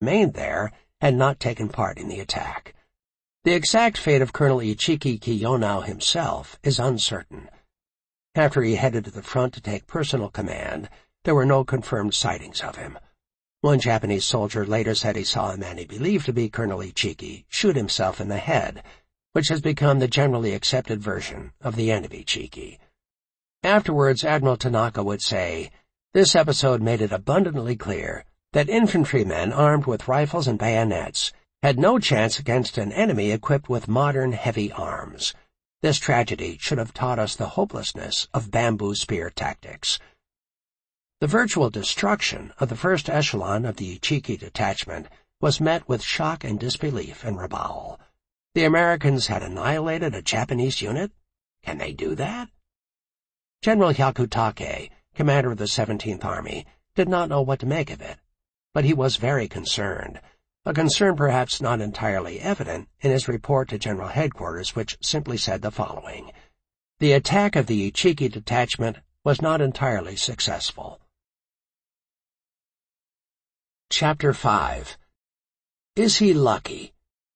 remained there had not taken part in the attack. The exact fate of Colonel Ichiki Kiyonao himself is uncertain. After he headed to the front to take personal command, there were no confirmed sightings of him. One Japanese soldier later said he saw a man he believed to be Colonel Ichiki shoot himself in the head, which has become the generally accepted version of the end of Ichiki. Afterwards, Admiral Tanaka would say, "This episode made it abundantly clear that infantrymen armed with rifles and bayonets had no chance against an enemy equipped with modern heavy arms. This tragedy should have taught us the hopelessness of bamboo spear tactics." The virtual destruction of the first echelon of the Ichiki detachment was met with shock and disbelief in Rabaul. The Americans had annihilated a Japanese unit? Can they do that? General Hyakutake, commander of the 17th Army, did not know what to make of it, but he was very concerned, a concern perhaps not entirely evident in his report to General Headquarters, which simply said the following: "The attack of the Ichiki detachment was not entirely successful." Chapter 5. Is he lucky?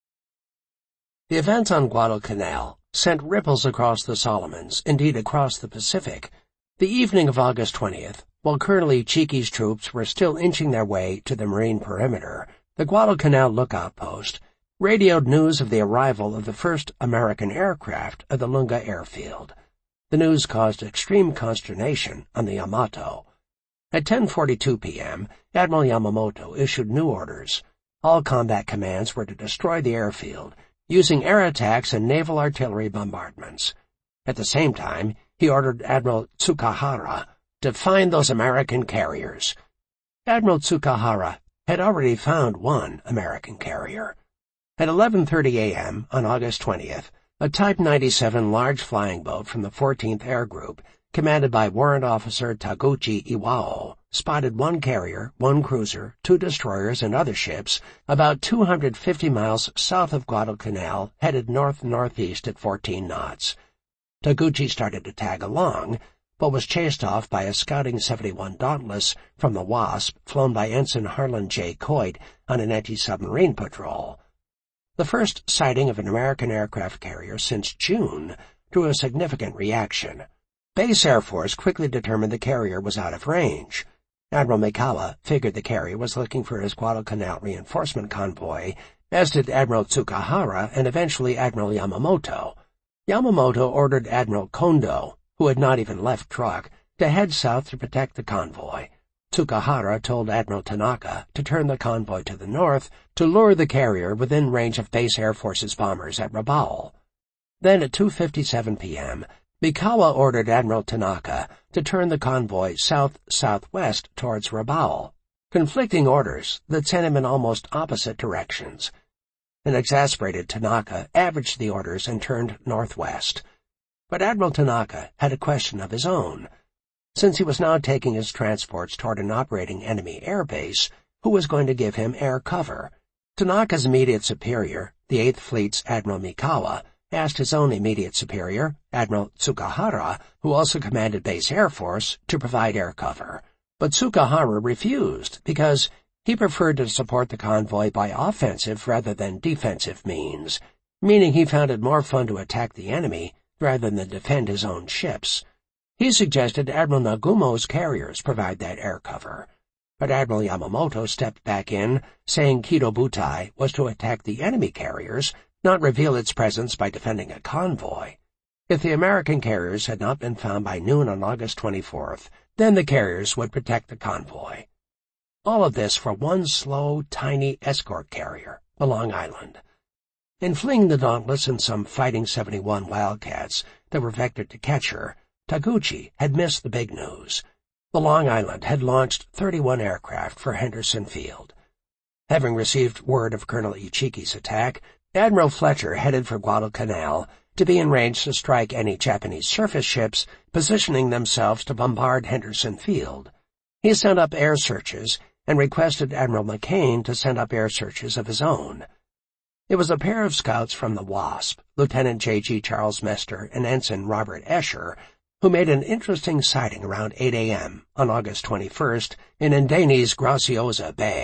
The events on Guadalcanal sent ripples across the Solomons, indeed across the Pacific. The evening of August 20th, while Colonel Ichiki's troops were still inching their way to the marine perimeter, the Guadalcanal lookout post radioed news of the arrival of the first American aircraft at the Lunga airfield. The news caused extreme consternation on the Yamato. At 10:42 p.m., Admiral Yamamoto issued new orders. All combat commands were to destroy the airfield, using air attacks and naval artillery bombardments. At the same time, he ordered Admiral Tsukahara to find those American carriers. Admiral Tsukahara had already found one American carrier. At 11:30 a.m. on August 20th, a Type 97 large flying boat from the 14th Air Group, commanded by Warrant Officer Taguchi Iwao, spotted one carrier, one cruiser, 2 destroyers, and other ships about 250 miles south of Guadalcanal, headed north-northeast at 14 knots. Taguchi started to tag along, but was chased off by a scouting 71 Dauntless from the Wasp, flown by Ensign Harlan J. Coit on an anti-submarine patrol. The first sighting of an American aircraft carrier since June drew a significant reaction. Base Air Force quickly determined the carrier was out of range. Admiral Mikawa figured the carrier was looking for his Guadalcanal reinforcement convoy, as did Admiral Tsukahara and eventually Admiral Yamamoto. Yamamoto ordered Admiral Kondo, who had not even left Truk, to head south to protect the convoy. Tsukahara told Admiral Tanaka to turn the convoy to the north to lure the carrier within range of Base Air Force's bombers at Rabaul. Then at 2:57 p.m., Mikawa ordered Admiral Tanaka to turn the convoy south-southwest towards Rabaul, conflicting orders that sent him in almost opposite directions. An exasperated Tanaka averaged the orders and turned northwest. But Admiral Tanaka had a question of his own. Since he was now taking his transports toward an operating enemy air base, who was going to give him air cover? Tanaka's immediate superior, the 8th Fleet's Admiral Mikawa, asked his own immediate superior, Admiral Tsukahara, who also commanded Base Air Force, to provide air cover. But Tsukahara refused because he preferred to support the convoy by offensive rather than defensive means, meaning he found it more fun to attack the enemy rather than defend his own ships. He suggested Admiral Nagumo's carriers provide that air cover. But Admiral Yamamoto stepped back in, saying Kido Butai was to attack the enemy carriers, not reveal its presence by defending a convoy. If the American carriers had not been found by noon on August 24th, then the carriers would protect the convoy. All of this for one slow, tiny escort carrier, the Long Island. In fleeing the Dauntless and some Fighting 71 Wildcats that were vectored to catch her, Taguchi had missed the big news. The Long Island had launched 31 aircraft for Henderson Field. Having received word of Colonel Ichiki's attack, Admiral Fletcher headed for Guadalcanal to be in range to strike any Japanese surface ships positioning themselves to bombard Henderson Field. He sent up air searches and requested Admiral McCain to send up air searches of his own. It was a pair of scouts from the Wasp, Lieutenant J.G. Charles Mester and Ensign Robert Escher, who made an interesting sighting around 8 a.m. on August 21st in Indeni's Graciosa Bay.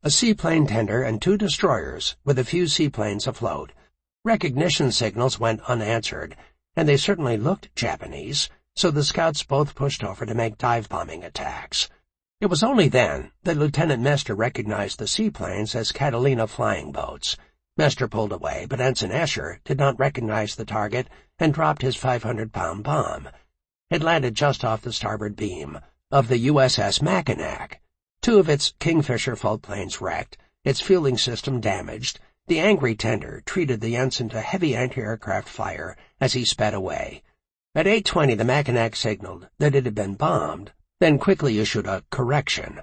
a seaplane tender and 2 destroyers with a few seaplanes afloat. Recognition signals went unanswered, and they certainly looked Japanese, so the scouts both pushed over to make dive-bombing attacks. It was only then that Lieutenant Mester recognized the seaplanes as Catalina flying boats. Mester pulled away, but Ensign Escher did not recognize the target and dropped his 500-pound bomb. It landed just off the starboard beam of the USS Mackinac. 2 of its Kingfisher floatplanes wrecked, its fueling system damaged. The angry tender treated the ensign to heavy anti-aircraft fire as he sped away. At 8:20 the Mackinac signaled that it had been bombed, then quickly issued a correction.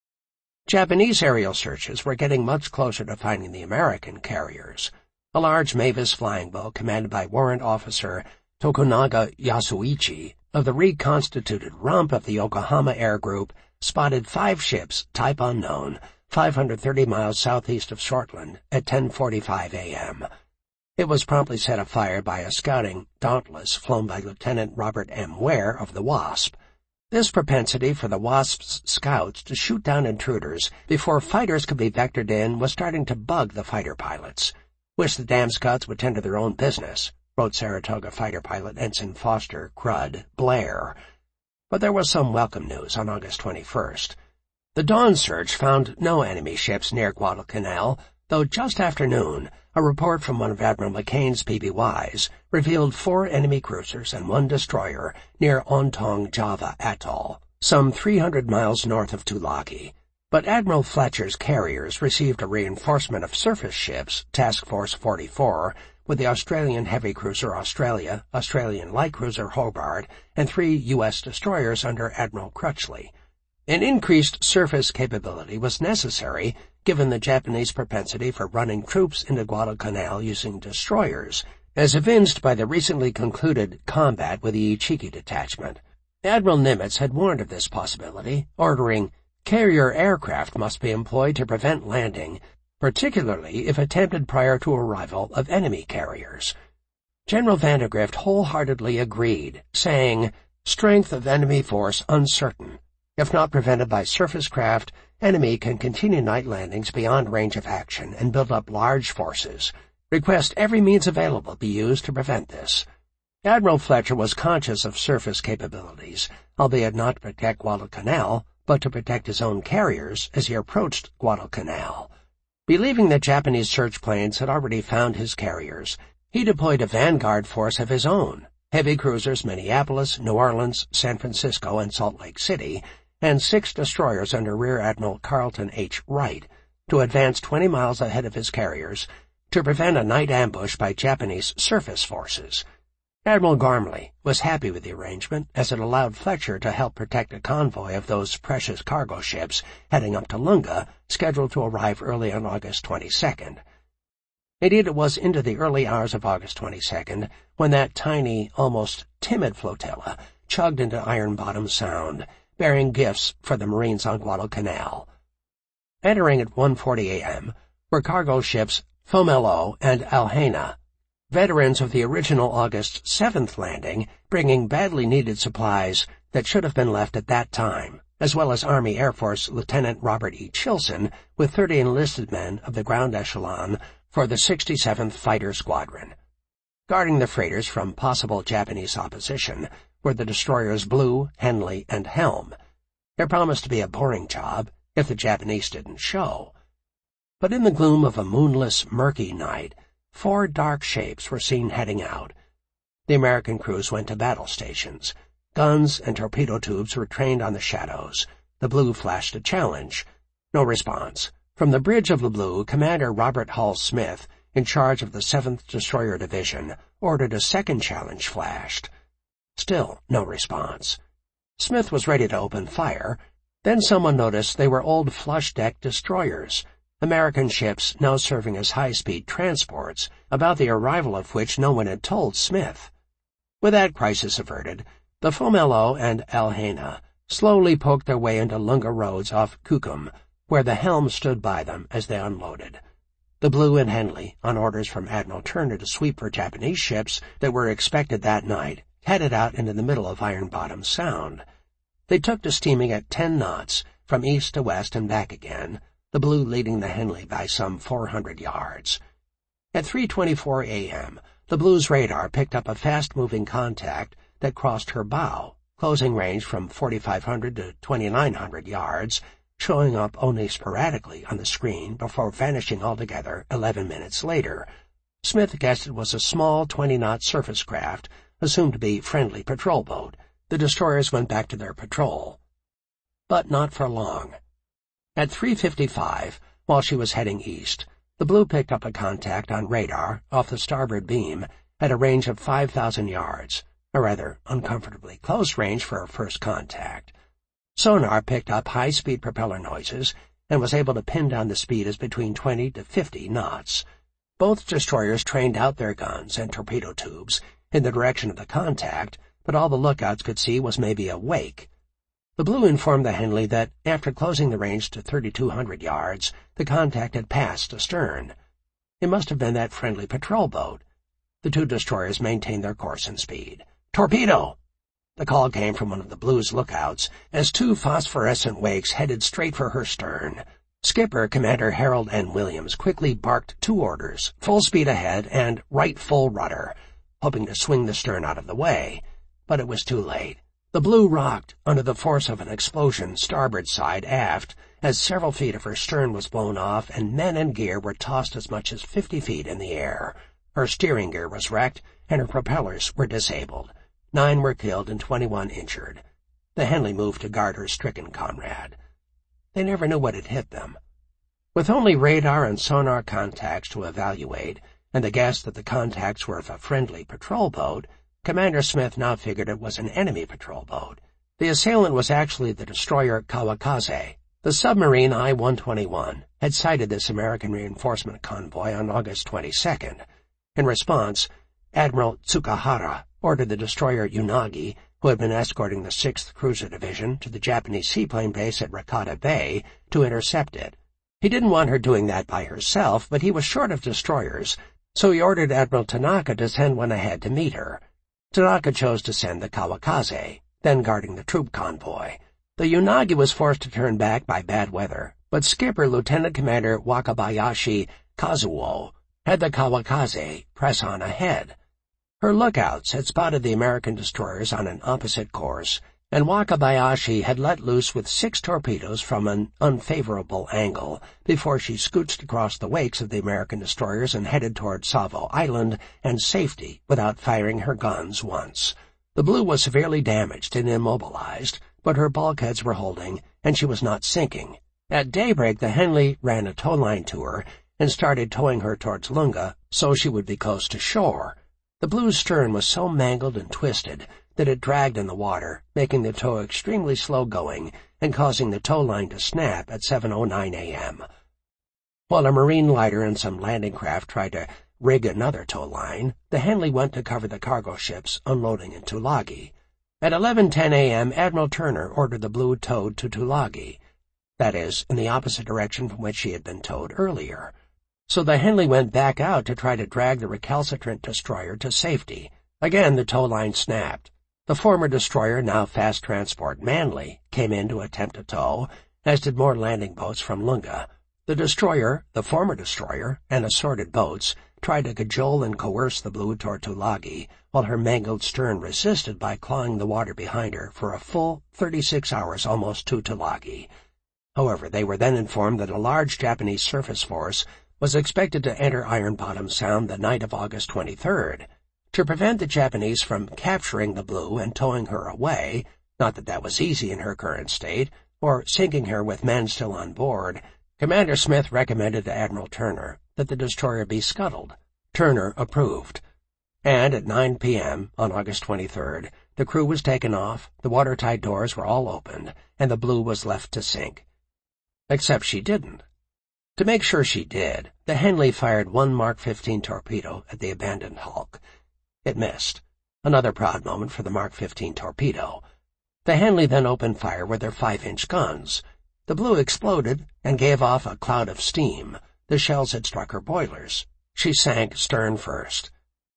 Japanese aerial searches were getting much closer to finding the American carriers. A large Mavis flying boat commanded by Warrant Officer Tokunaga Yasuichi of the reconstituted rump of the Yokohama Air Group spotted 5 ships, type unknown, 530 miles southeast of Shortland at 10:45 a.m. It was promptly set afire by a scouting Dauntless flown by Lieutenant Robert M. Ware of the Wasp. This propensity for the Wasp's scouts to shoot down intruders before fighters could be vectored in was starting to bug the fighter pilots. "Wish the damn scouts would tend to their own business," wrote Saratoga fighter pilot Ensign Foster Crud Blair. But there was some welcome news on August 21st. The dawn search found no enemy ships near Guadalcanal, though just after noon, a report from one of Admiral McCain's PBYs revealed 4 enemy cruisers and 1 destroyer near Ontong Java Atoll, some 300 miles north of Tulagi. But Admiral Fletcher's carriers received a reinforcement of surface ships, Task Force 44, with the Australian heavy cruiser Australia, Australian light cruiser Hobart, and 3 U.S. destroyers under Admiral Crutchley. An increased surface capability was necessary given the Japanese propensity for running troops into Guadalcanal using destroyers, as evinced by the recently concluded combat with the Ichiki detachment. Admiral Nimitz had warned of this possibility, ordering, "Carrier aircraft must be employed to prevent landing, particularly if attempted prior to arrival of enemy carriers." General Vandegrift wholeheartedly agreed, saying, "Strength of enemy force uncertain. If not prevented by surface craft, enemy can continue night landings beyond range of action and build up large forces. Request every means available be used to prevent this." Admiral Fletcher was conscious of surface capabilities, albeit not to protect Guadalcanal, but to protect his own carriers as he approached Guadalcanal. Believing that Japanese search planes had already found his carriers, he deployed a vanguard force of his own, heavy cruisers Minneapolis, New Orleans, San Francisco, and Salt Lake City, and 6 destroyers under Rear Admiral Carlton H. Wright, to advance 20 miles ahead of his carriers to prevent a night ambush by Japanese surface forces. Admiral Gormley was happy with the arrangement, as it allowed Fletcher to help protect a convoy of those precious cargo ships heading up to Lunga, scheduled to arrive early on August 22nd. Indeed, it was into the early hours of August 22nd when that tiny, almost timid flotilla chugged into Iron Bottom Sound, bearing gifts for the Marines on Guadalcanal. Entering at 1:40 a.m. were cargo ships Fomello and Alhena, veterans of the original August 7th landing, bringing badly needed supplies that should have been left at that time, as well as Army Air Force Lieutenant Robert E. Chilson with 30 enlisted men of the ground echelon for the 67th Fighter Squadron. Guarding the freighters from possible Japanese opposition were the destroyers Blue, Henley, and Helm. There promised to be a boring job if the Japanese didn't show. But in the gloom of a moonless, murky night, 4 dark shapes were seen heading out. The American crews went to battle stations. Guns and torpedo tubes were trained on the shadows. The Blue flashed a challenge. No response. From the bridge of the Blue, Commander Robert Hull Smith, in charge of the 7th Destroyer Division, ordered a second challenge flashed. Still no response. Smith was ready to open fire. Then someone noticed they were old flush-deck destroyers, American ships now serving as high-speed transports, about the arrival of which no one had told Smith. With that crisis averted, the Fomello and Alhena slowly poked their way into Lunga Roads off Kukum, where the Helm stood by them as they unloaded. The Blue and Henley, on orders from Admiral Turner to sweep for Japanese ships that were expected that night, headed out into the middle of Iron Bottom Sound. They took to steaming at 10 knots, from east to west and back again, the Blue leading the Henley by some 400 yards. At 3:24 a.m., the Blue's radar picked up a fast-moving contact that crossed her bow, closing range from 4,500 to 2,900 yards, showing up only sporadically on the screen before vanishing altogether 11 minutes later. Smith guessed it was a small 20-knot surface craft, assumed to be friendly patrol boat. The destroyers went back to their patrol. But not for long. At 3:55, while she was heading east, the Blue picked up a contact on radar off the starboard beam at a range of 5,000 yards, a rather uncomfortably close range for a first contact. Sonar picked up high-speed propeller noises and was able to pin down the speed as between 20 to 50 knots. Both destroyers trained out their guns and torpedo tubes in the direction of the contact, but all the lookouts could see was maybe a wake. The Blue informed the Henley that, after closing the range to 3,200 yards, the contact had passed astern. It must have been that friendly patrol boat. The two destroyers maintained their course and speed. "Torpedo!" The call came from one of the Blue's lookouts as two phosphorescent wakes headed straight for her stern. Skipper Commander Harold N. Williams quickly barked two orders, full speed ahead and right full rudder, hoping to swing the stern out of the way. But it was too late. The Blue rocked under the force of an explosion starboard side aft as several feet of her stern was blown off and men and gear were tossed as much as 50 feet in the air. Her steering gear was wrecked and her propellers were disabled. 9 were killed and 21 injured. The Henley moved to guard her stricken comrade. They never knew what had hit them. With only radar and sonar contacts to evaluate, and the guess that the contacts were of a friendly patrol boat, Commander Smith now figured it was an enemy patrol boat. The assailant was actually the destroyer Kawakaze. The submarine I-121 had sighted this American reinforcement convoy on August 22nd. In response, Admiral Tsukahara ordered the destroyer Unagi, who had been escorting the 6th Cruiser Division to the Japanese seaplane base at Rakata Bay, to intercept it. He didn't want her doing that by herself, but he was short of destroyers, so he ordered Admiral Tanaka to send one ahead to meet her. Tanaka chose to send the Kawakaze, then guarding the troop convoy. The Unagi was forced to turn back by bad weather, but skipper Lieutenant Commander Wakabayashi Kazuo had the Kawakaze press on ahead. Her lookouts had spotted the American destroyers on an opposite course, and Wakabayashi had let loose with 6 torpedoes from an unfavorable angle before she scooched across the wakes of the American destroyers and headed toward Savo Island and safety without firing her guns once. The Blue was severely damaged and immobilized, but her bulkheads were holding, and she was not sinking. At daybreak, the Henley ran a towline to her and started towing her towards Lunga so she would be close to shore. The Blue's stern was so mangled and twisted that it dragged in the water, making the tow extremely slow-going and causing the tow line to snap at 7:09 a.m. While a marine lighter and some landing craft tried to rig another tow line, the Henley went to cover the cargo ships unloading in Tulagi. At 11:10 a.m., Admiral Turner ordered the Blue towed to Tulagi, that is, in the opposite direction from which she had been towed earlier. So the Henley went back out to try to drag the recalcitrant destroyer to safety. Again the tow line snapped. The former destroyer, now fast transport Manly, came in to attempt a tow, as did more landing boats from Lunga. The destroyer, the former destroyer, and assorted boats tried to cajole and coerce the Blue toward Tulagi, while her mangled stern resisted by clawing the water behind her for a full 36 hours almost to Tulagi. However, they were then informed that a large Japanese surface force was expected to enter Iron Bottom Sound the night of August 23rd. To prevent the Japanese from capturing the Blue and towing her away, not that that was easy in her current state, or sinking her with men still on board, Commander Smith recommended to Admiral Turner that the destroyer be scuttled. Turner approved. And at 9 p.m. on August 23rd, the crew was taken off, the watertight doors were all opened, and the Blue was left to sink. Except she didn't. To make sure she did, the Henley fired 1 Mark 15 torpedo at the abandoned hulk. It missed. Another proud moment for the Mark 15 torpedo. The Henley then opened fire with their 5-inch guns. The Blue exploded and gave off a cloud of steam. The shells had struck her boilers. She sank stern first.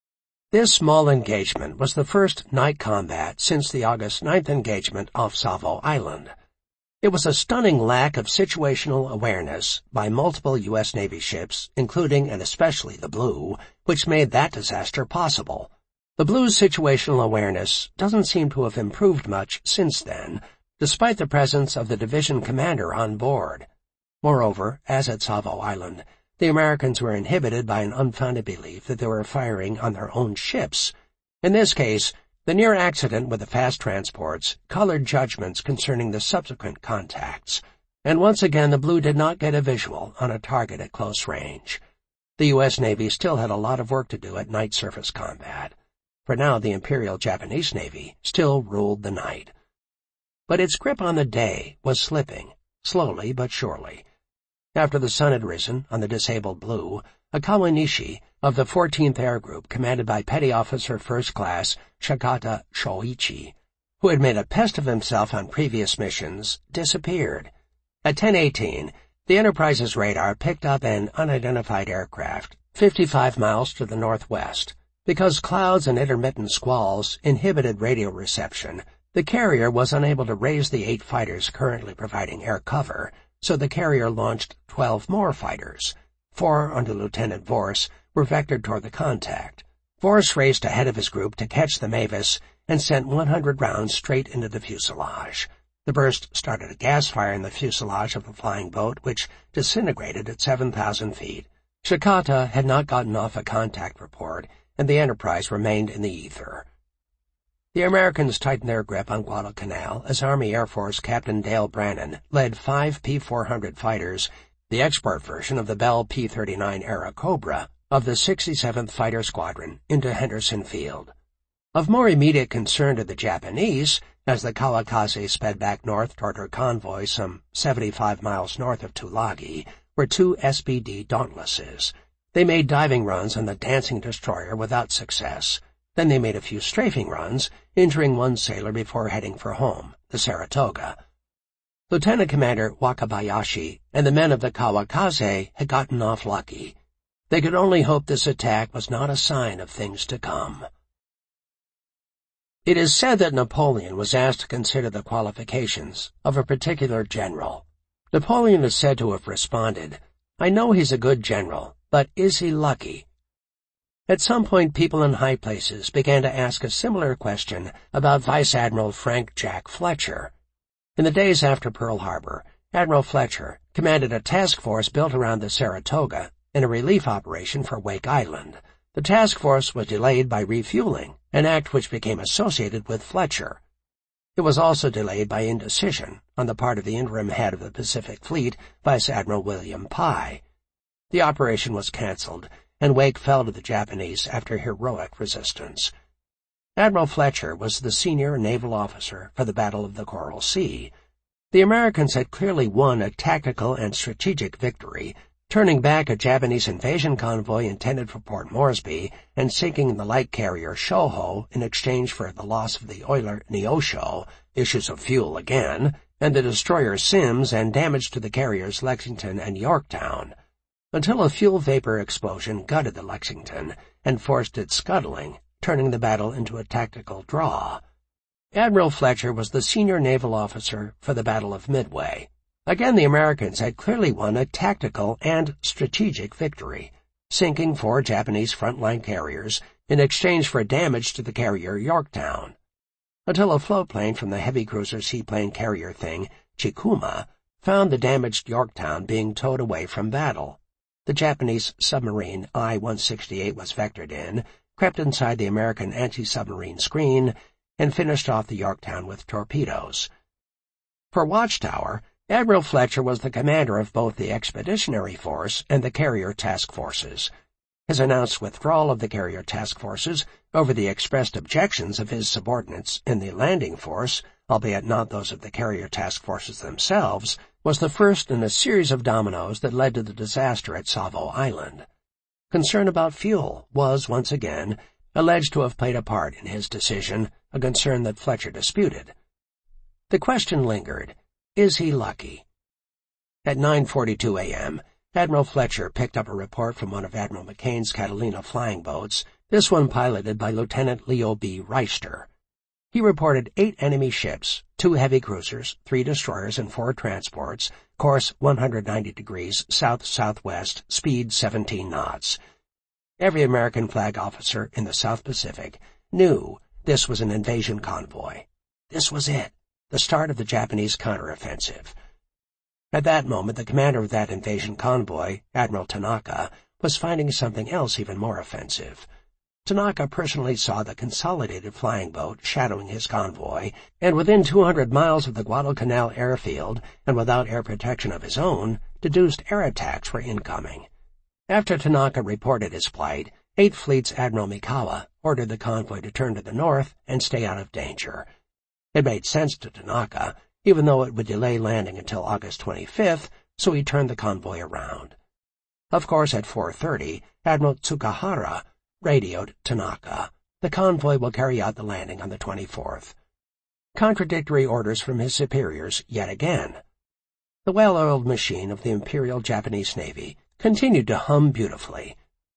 This small engagement was the first night combat since the August 9th engagement off Savo Island. It was a stunning lack of situational awareness by multiple U.S. Navy ships, including and especially the Blue, which made that disaster possible. The Blue's situational awareness doesn't seem to have improved much since then, despite the presence of the division commander on board. Moreover, as at Savo Island, the Americans were inhibited by an unfounded belief that they were firing on their own ships. In this case, the near accident with the fast transports colored judgments concerning the subsequent contacts, and once again the Blue did not get a visual on a target at close range. The U.S. Navy still had a lot of work to do at night surface combat. For now, the Imperial Japanese Navy still ruled the night. But its grip on the day was slipping, slowly but surely. After the sun had risen on the disabled Blue, a Kawanishi of the 14th Air Group, commanded by Petty Officer First Class Shigata Shoichi, who had made a pest of himself on previous missions, disappeared. At 10:18, the Enterprise's radar picked up an unidentified aircraft 55 miles to the northwest. Because clouds and intermittent squalls inhibited radio reception, the carrier was unable to raise the 8 fighters currently providing air cover, so the carrier launched 12 more fighters. 4 under Lieutenant Vorse were vectored toward the contact. Vorse raced ahead of his group to catch the Mavis and sent 100 rounds straight into the fuselage. The burst started a gas fire in the fuselage of the flying boat, which disintegrated at 7,000 feet. Shikata had not gotten off a contact report, and the Enterprise remained in the ether. The Americans tightened their grip on Guadalcanal as Army Air Force Captain Dale Brannon led 5 P-400 fighters, the export version of the Bell P-39 era Cobra, of the 67th Fighter Squadron, into Henderson Field. Of more immediate concern to the Japanese, as the Kawakaze sped back north toward her convoy some 75 miles north of Tulagi, were 2 SBD Dauntlesses. They made diving runs on the dancing destroyer without success. Then they made a few strafing runs, injuring one sailor before heading for home, the Saratoga. Lieutenant Commander Wakabayashi and the men of the Kawakaze had gotten off lucky. They could only hope this attack was not a sign of things to come. It is said that Napoleon was asked to consider the qualifications of a particular general. Napoleon is said to have responded, "I know he's a good general, but is he lucky?" At some point, people in high places began to ask a similar question about Vice Admiral Frank Jack Fletcher. In the days after Pearl Harbor, Admiral Fletcher commanded a task force built around the Saratoga in a relief operation for Wake Island. The task force was delayed by refueling, an act which became associated with Fletcher. It was also delayed by indecision on the part of the interim head of the Pacific Fleet, Vice Admiral William Pye. The operation was canceled, and Wake fell to the Japanese after heroic resistance. Admiral Fletcher was the senior naval officer for the Battle of the Coral Sea. The Americans had clearly won a tactical and strategic victory, turning back a Japanese invasion convoy intended for Port Moresby and sinking the light carrier Shoho in exchange for the loss of the oiler Neosho, issues of fuel again, and the destroyer Sims and damage to the carriers Lexington and Yorktown, until a fuel vapor explosion gutted the Lexington and forced it scuttling, turning the battle into a tactical draw. Admiral Fletcher was the senior naval officer for the Battle of Midway. Again, the Americans had clearly won a tactical and strategic victory, sinking 4 Japanese frontline carriers in exchange for damage to the carrier Yorktown, until a floatplane from the heavy cruiser seaplane carrier thing, Chikuma, found the damaged Yorktown being towed away from battle. The Japanese submarine I-168 was vectored in, crept inside the American anti-submarine screen, and finished off the Yorktown with torpedoes. For Watchtower, Admiral Fletcher was the commander of both the Expeditionary Force and the Carrier Task Forces. His announced withdrawal of the Carrier Task Forces over the expressed objections of his subordinates in the Landing Force, albeit not those of the Carrier Task Forces themselves, was the first in a series of dominoes that led to the disaster at Savo Island. Concern about fuel was, once again, alleged to have played a part in his decision, a concern that Fletcher disputed. The question lingered, is he lucky? At 9:42 a.m., Admiral Fletcher picked up a report from one of Admiral McCain's Catalina flying boats, this one piloted by Lieutenant Leo B. Reister. He reported 8 enemy ships, 2 heavy cruisers, 3 destroyers, and 4 transports, course 190 degrees south-southwest, speed 17 knots. Every American flag officer in the South Pacific knew this was an invasion convoy. This was it, the start of the Japanese counteroffensive. At that moment, the commander of that invasion convoy, Admiral Tanaka, was finding something else even more offensive. Tanaka personally saw the Consolidated Flying Boat shadowing his convoy, and within 200 miles of the Guadalcanal airfield, and without air protection of his own, deduced air attacks were incoming. After Tanaka reported his plight, 8th Fleet's Admiral Mikawa ordered the convoy to turn to the north and stay out of danger. It made sense to Tanaka, even though it would delay landing until August 25th, so he turned the convoy around. Of course, at 4:30, Admiral Tsukahara radioed Tanaka. The convoy will carry out the landing on the 24th. Contradictory orders from his superiors yet again. The well-oiled machine of the Imperial Japanese Navy continued to hum beautifully.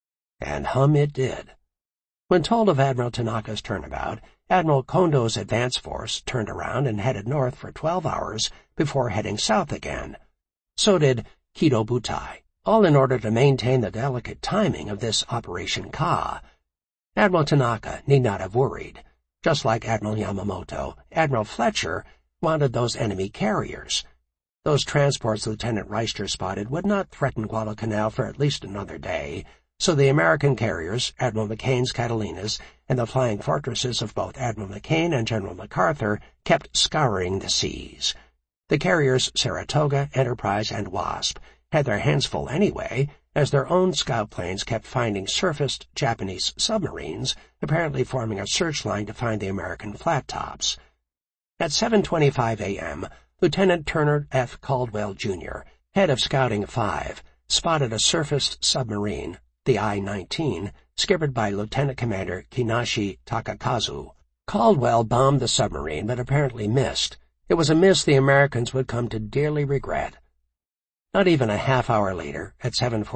And hum it did. When told of Admiral Tanaka's turnabout, Admiral Kondo's advance force turned around and headed north for 12 hours before heading south again. So did Kido Butai, all in order to maintain the delicate timing of this Operation Ka. Admiral Tanaka need not have worried. Just like Admiral Yamamoto, Admiral Fletcher wanted those enemy carriers. Those transports Lieutenant Reister spotted would not threaten Guadalcanal for at least another day, so the American carriers, Admiral McCain's Catalinas, and the flying fortresses of both Admiral McCain and General MacArthur kept scouring the seas. The carriers Saratoga, Enterprise, and Wasp had their hands full anyway, as their own scout planes kept finding surfaced Japanese submarines, apparently forming a search line to find the American flat tops. At 7:25 a.m., Lieutenant Turner F. Caldwell, Jr., head of Scouting 5, spotted a surfaced submarine, the I-19, skippered by Lieutenant Commander Kinashi Takakazu. Caldwell bombed the submarine, but apparently missed. It was a miss the Americans would come to dearly regret. Not even a half-hour later, at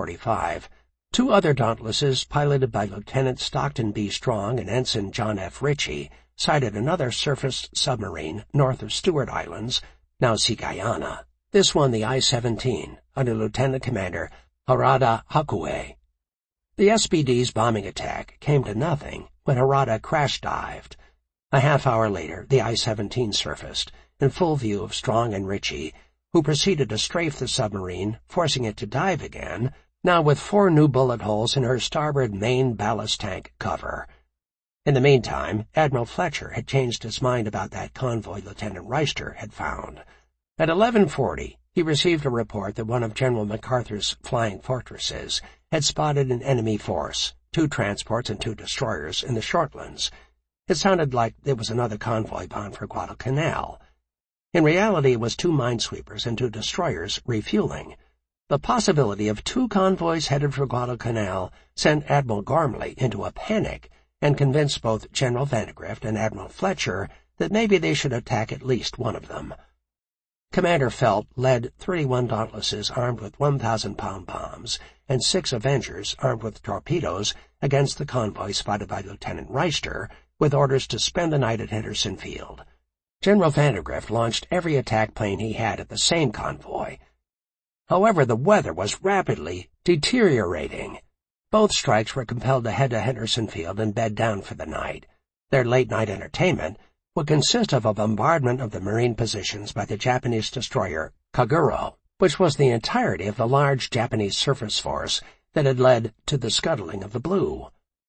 7:45, 2 other Dauntlesses, piloted by Lieutenant Stockton B. Strong and Ensign John F. Ritchie, sighted another surfaced submarine north of Stewart Islands, now Sikayana. This one the I-17, under Lieutenant Commander Harada Hakue. The SBD's bombing attack came to nothing when Harada crash-dived. A half-hour later, the I-17 surfaced, in full view of Strong and Ritchie, who proceeded to strafe the submarine, forcing it to dive again, now with 4 new bullet holes in her starboard main ballast tank cover. In the meantime, Admiral Fletcher had changed his mind about that convoy Lieutenant Reister had found. At 11:40, he received a report that one of General MacArthur's flying fortresses had spotted an enemy force, 2 transports and 2 destroyers, in the Shortlands. It sounded like it was another convoy bound for Guadalcanal. In reality, it was 2 minesweepers and 2 destroyers refueling. The possibility of 2 convoys headed for Guadalcanal sent Admiral Gormley into a panic and convinced both General Vandegrift and Admiral Fletcher that maybe they should attack at least one of them. Commander Felt led 31 Dauntlesses armed with 1,000-pound bombs and 6 Avengers armed with torpedoes against the convoy spotted by Lieutenant Reister, with orders to spend the night at Henderson Field. General Vandegrift launched every attack plane he had at the same convoy. However, the weather was rapidly deteriorating. Both strikes were compelled to head to Henderson Field and bed down for the night. Their late-night entertainment would consist of a bombardment of the marine positions by the Japanese destroyer Kaguro, which was the entirety of the large Japanese surface force that had led to the scuttling of the Blue.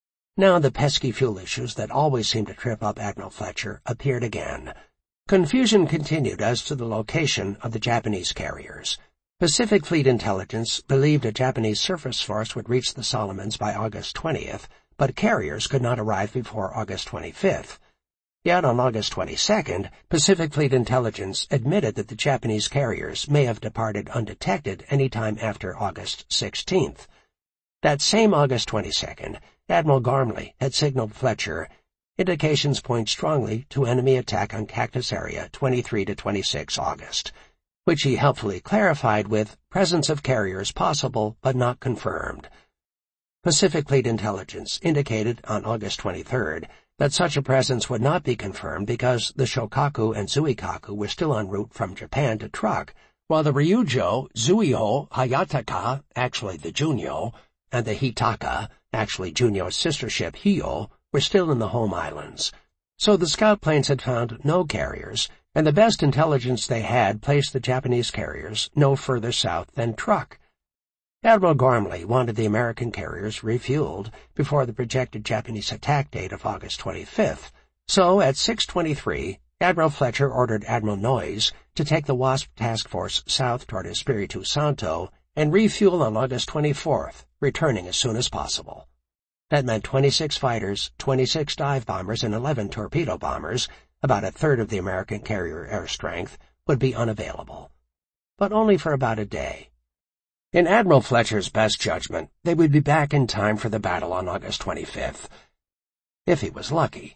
Now the pesky fuel issues that always seemed to trip up Admiral Fletcher appeared again. Confusion continued as to the location of the Japanese carriers. Pacific Fleet intelligence believed a Japanese surface force would reach the Solomons by August 20th, but carriers could not arrive before August 25th. Yet on August 22nd, Pacific Fleet intelligence admitted that the Japanese carriers may have departed undetected any time after August 16th. That same August 22nd, Admiral Gormley had signaled Fletcher, "Indications point strongly to enemy attack on Cactus Area 23 to 26 August, which he helpfully clarified with presence of carriers possible but not confirmed. Pacific Fleet intelligence indicated on August 23rd that such a presence would not be confirmed because the Shokaku and Zuikaku were still en route from Japan to Truk, while the Ryujo, Zuiho, Hayataka, actually the Junyo, and the Hitaka, actually Junyo's sister ship Hiyo, were still in the home islands. So the scout planes had found no carriers, and the best intelligence they had placed the Japanese carriers no further south than Truk. Admiral Gormley wanted the American carriers refueled before the projected Japanese attack date of August 25th, so at 6:23, Admiral Fletcher ordered Admiral Noyes to take the WASP task force south toward Espiritu Santo and refuel on August 24th, returning as soon as possible. That meant 26 fighters, 26 dive bombers, and 11 torpedo bombers, about a third of the American carrier air strength, would be unavailable. But only for about a day. In Admiral Fletcher's best judgment, they would be back in time for the battle on August 25th. If he was lucky.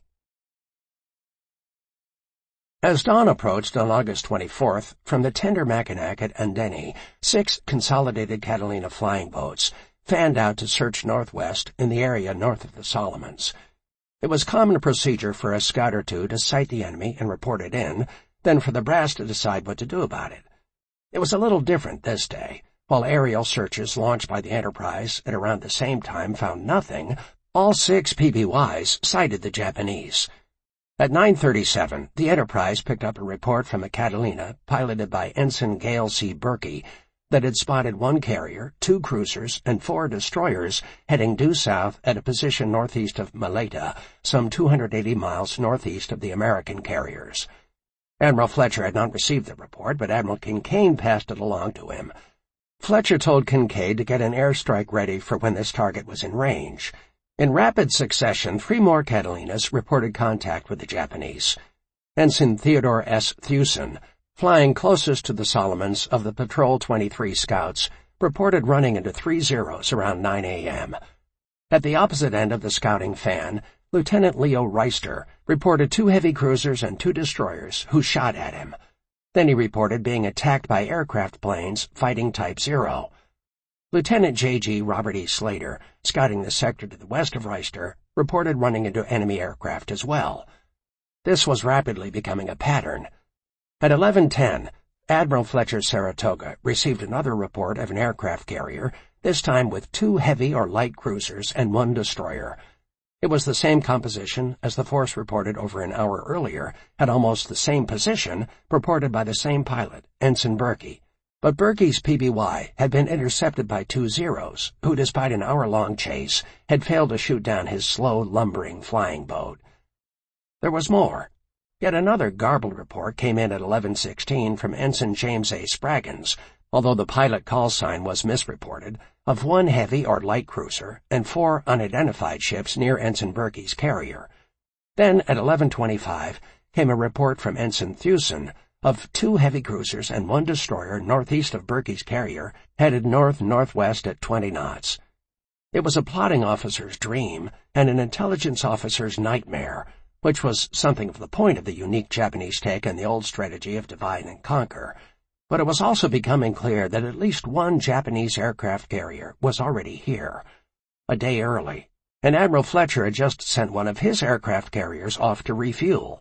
As dawn approached on August 24th, from the tender Mackinac at Andeni, 6 consolidated Catalina flying boats fanned out to search northwest in the area north of the Solomons. It was common procedure for a scout or two to sight the enemy and report it in, then for the brass to decide what to do about it. It was a little different this day. While aerial searches launched by the Enterprise at around the same time found nothing, all 6 PBYs sighted the Japanese. At 9:37, the Enterprise picked up a report from the Catalina, piloted by Ensign Gale C. Berkey, that had spotted 1 carrier, 2 cruisers, and 4 destroyers heading due south at a position northeast of Malaita, some 280 miles northeast of the American carriers. Admiral Fletcher had not received the report, but Admiral Kincaid passed it along to him. Fletcher told Kincaid to get an airstrike ready for when this target was in range. In rapid succession, 3 more Catalinas reported contact with the Japanese. Ensign Theodore S. Thewson, flying closest to the Solomons of the Patrol 23 scouts, reported running into 3 Zeros around 9 a.m. At the opposite end of the scouting fan, Lieutenant Leo Reister reported 2 heavy cruisers and 2 destroyers who shot at him. Then he reported being attacked by aircraft planes fighting Type 0. Lieutenant J.G. Robert E. Slater, scouting the sector to the west of Reister, reported running into enemy aircraft as well. This was rapidly becoming a pattern. At 11:10, Admiral Fletcher's Saratoga received another report of an aircraft carrier, this time with 2 heavy or light cruisers and 1 destroyer. It was the same composition as the force reported over an hour earlier, at almost the same position, reported by the same pilot, Ensign Berkey. But Berkey's PBY had been intercepted by 2 Zeros, who, despite an hour-long chase, had failed to shoot down his slow, lumbering flying boat. There was more. Yet another garbled report came in at 11:16 from Ensign James A. Spraggins, although the pilot call sign was misreported, of 1 heavy or light cruiser and 4 unidentified ships near Ensign Berkey's carrier. Then, at 11:25, came a report from Ensign Thewson of 2 heavy cruisers and 1 destroyer northeast of Berkey's carrier, headed north-northwest at 20 knots. It was a plotting officer's dream and an intelligence officer's nightmare, which was something of the point of the unique Japanese take on the old strategy of divide and conquer. But it was also becoming clear that at least 1 Japanese aircraft carrier was already here, a day early, and Admiral Fletcher had just sent one of his aircraft carriers off to refuel.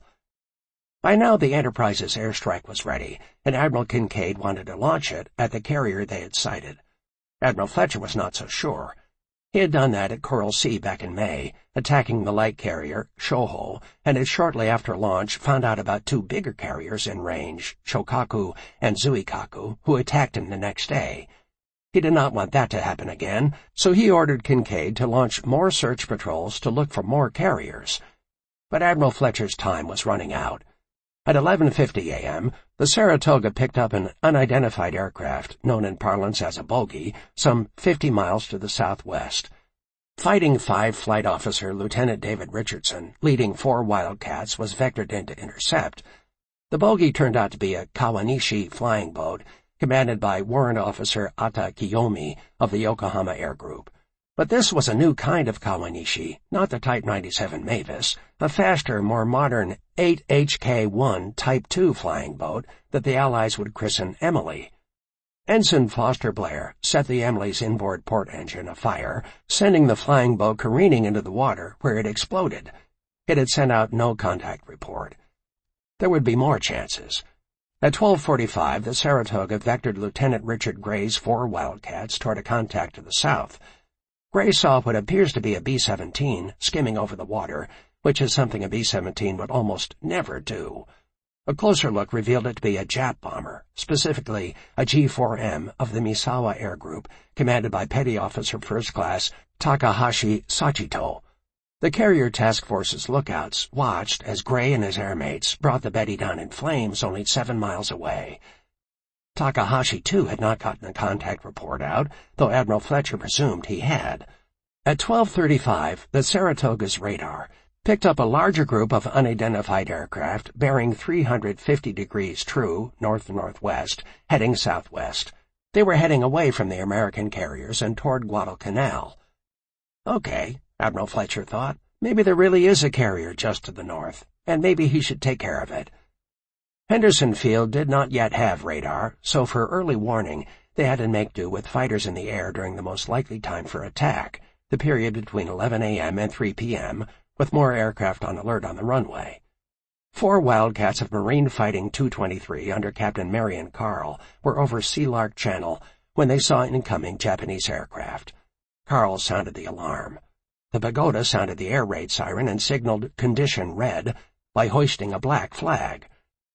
By now the Enterprise's airstrike was ready, and Admiral Kincaid wanted to launch it at the carrier they had sighted. Admiral Fletcher was not so sure. He had done that at Coral Sea back in May, attacking the light carrier, Shoho, and had shortly after launch found out about 2 bigger carriers in range, Shokaku and Zuikaku, who attacked him the next day. He did not want that to happen again, so he ordered Kincaid to launch more search patrols to look for more carriers. But Admiral Fletcher's time was running out. At 11:50 a.m., the Saratoga picked up an unidentified aircraft, known in parlance as a bogey, some 50 miles to the southwest. Fighting 5 Flight Officer Lieutenant David Richardson, leading 4 Wildcats, was vectored in to intercept. The bogey turned out to be a Kawanishi flying boat, commanded by Warrant Officer Ata Kiyomi of the Yokohama Air Group. But this was a new kind of Kawanishi, not the Type 97 Mavis, a faster, more modern 8HK-1 Type 2 flying boat that the Allies would christen Emily. Ensign Foster Blair set the Emily's inboard port engine afire, sending the flying boat careening into the water where it exploded. It had sent out no contact report. There would be more chances. At 12:45, the Saratoga vectored Lieutenant Richard Gray's 4 Wildcats toward a contact to the south. Gray saw what appears to be a B-17 skimming over the water, which is something a B-17 would almost never do. A closer look revealed it to be a Jap bomber, specifically a G-4M of the Misawa Air Group, commanded by Petty Officer First Class Takahashi Sachito. The carrier task force's lookouts watched as Gray and his airmates brought the Betty down in flames only 7 miles away. Takahashi, too, had not gotten a contact report out, though Admiral Fletcher presumed he had. At 12:35, the Saratoga's radar picked up a larger group of unidentified aircraft bearing 350 degrees true, north-northwest, heading southwest. They were heading away from the American carriers and toward Guadalcanal. Okay, Admiral Fletcher thought, maybe there really is a carrier just to the north, and maybe he should take care of it. Henderson Field did not yet have radar, so for early warning, they had to make do with fighters in the air during the most likely time for attack, the period between 11 a.m. and 3 p.m., with more aircraft on alert on the runway. 4 Wildcats of Marine Fighting 223 under Captain Marion Carl were over Sea Lark Channel when they saw incoming Japanese aircraft. Carl sounded the alarm. The Pagoda sounded the air raid siren and signaled Condition Red by hoisting a black flag.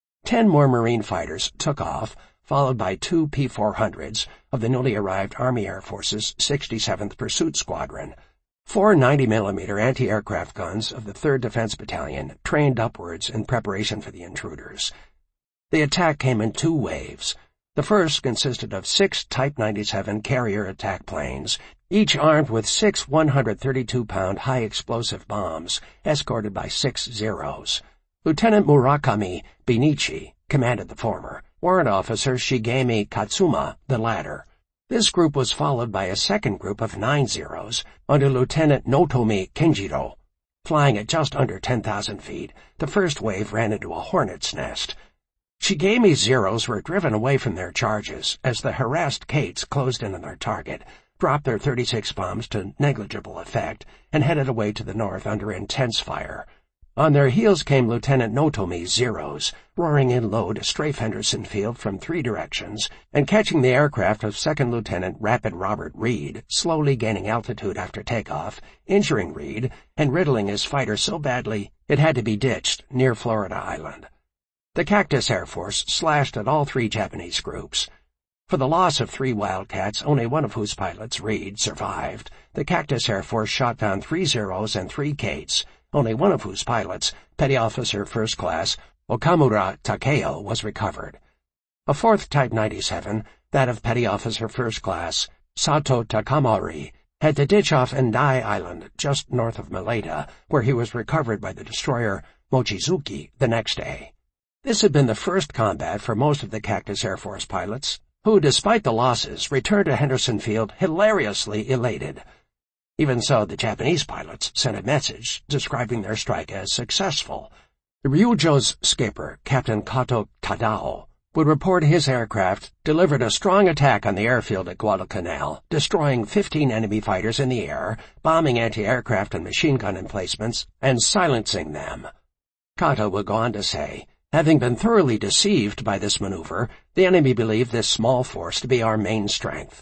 10 more Marine fighters took off, followed by 2 P-400s of the newly arrived Army Air Force's 67th Pursuit Squadron. 4 90mm anti-aircraft guns of the 3rd Defense Battalion trained upwards in preparation for the intruders. The attack came in 2 waves. The first consisted of 6 Type 97 carrier attack planes, each armed with 6 132-pound high-explosive bombs, escorted by 6 Zeros. Lieutenant Murakami Benichi commanded the former, Warrant Officer Shigemi Katsuma the latter. This group was followed by a second group of 9 Zeros under Lieutenant Notomi Kenjiro. Flying at just under 10,000 feet, the first wave ran into a hornet's nest. Shigemi's Zeros were driven away from their charges as the harassed Kates closed in on their target, dropped their 36 bombs to negligible effect, and headed away to the north under intense fire. On their heels came Lieutenant Notomi's Zeros, roaring in low to strafe Henderson Field from 3 directions and catching the aircraft of Second Lieutenant Rapid Robert Reed, slowly gaining altitude after takeoff, injuring Reed, and riddling his fighter so badly it had to be ditched near Florida Island. The Cactus Air Force slashed at all 3 Japanese groups. For the loss of 3 Wildcats, only one of whose pilots, Reed, survived, the Cactus Air Force shot down 3 Zeros and 3 Kates, only one of whose pilots, Petty Officer First Class Okamura Takeo, was recovered. A 4th Type 97, that of Petty Officer First Class Sato Takamori, had to ditch off Endai Island just north of Maleta, where he was recovered by the destroyer Mochizuki the next day. This had been the first combat for most of the Cactus Air Force pilots, who, despite the losses, returned to Henderson Field hilariously elated. Even so, the Japanese pilots sent a message describing their strike as successful. The Ryujo's skipper, Captain Kato Tadao, would report his aircraft delivered a strong attack on the airfield at Guadalcanal, destroying 15 enemy fighters in the air, bombing anti-aircraft and machine gun emplacements, and silencing them. Kato would go on to say, having been thoroughly deceived by this maneuver, the enemy believed this small force to be our main strength.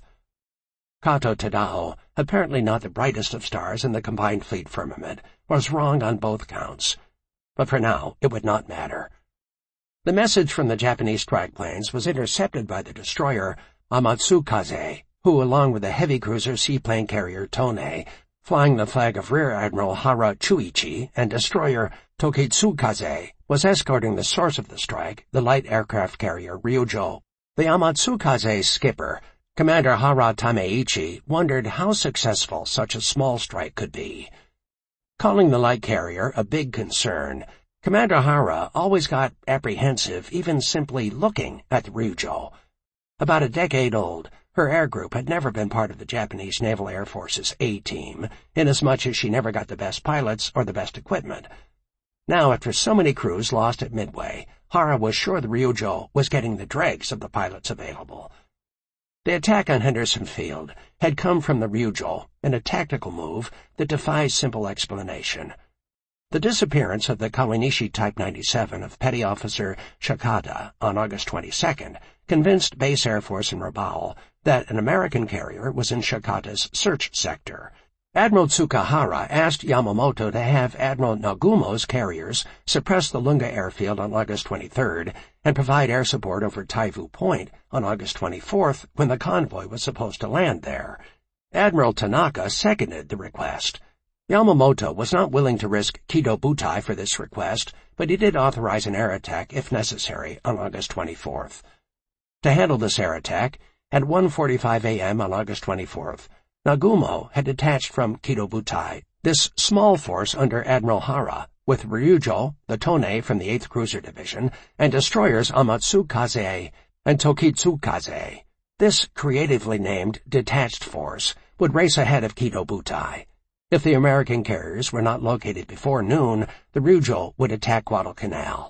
Kato Tadao, apparently not the brightest of stars in the combined fleet firmament, was wrong on both counts. But for now, it would not matter. The message from the Japanese strike planes was intercepted by the destroyer Amatsukaze, who, along with the heavy cruiser seaplane carrier Tone, flying the flag of Rear Admiral Hara Chuichi, and destroyer Tokitsukaze, was escorting the source of the strike, the light aircraft carrier Ryujo. The Amatsukaze's skipper, Commander Hara Tameichi, wondered how successful such a small strike could be. Calling the light carrier a big concern, Commander Hara always got apprehensive even simply looking at the Ryujo. About a decade old, her air group had never been part of the Japanese Naval Air Force's A-Team, inasmuch as she never got the best pilots or the best equipment. Now, after so many crews lost at Midway, Hara was sure the Ryujo was getting the dregs of the pilots available. The attack on Henderson Field had come from the Ryujo in a tactical move that defies simple explanation. The disappearance of the Kawanishi Type 97 of Petty Officer Shikata on August 22nd convinced Base Air Force in Rabaul that an American carrier was in Shikata's search sector. Admiral Tsukahara asked Yamamoto to have Admiral Nagumo's carriers suppress the Lunga airfield on August 23rd and provide air support over Taivu Point on August 24th when the convoy was supposed to land there. Admiral Tanaka seconded the request. Yamamoto was not willing to risk Kido Butai for this request, but he did authorize an air attack if necessary on August 24th. To handle this air attack, at 1:45 a.m. on August 24th, Nagumo had detached from Kido Butai this small force under Admiral Hara, with Ryujo, the Tone from the 8th Cruiser Division, and destroyers Amatsukaze and Tokitsukaze. This creatively named detached force would race ahead of Kido Butai. If the American carriers were not located before noon, the Ryujo would attack Guadalcanal.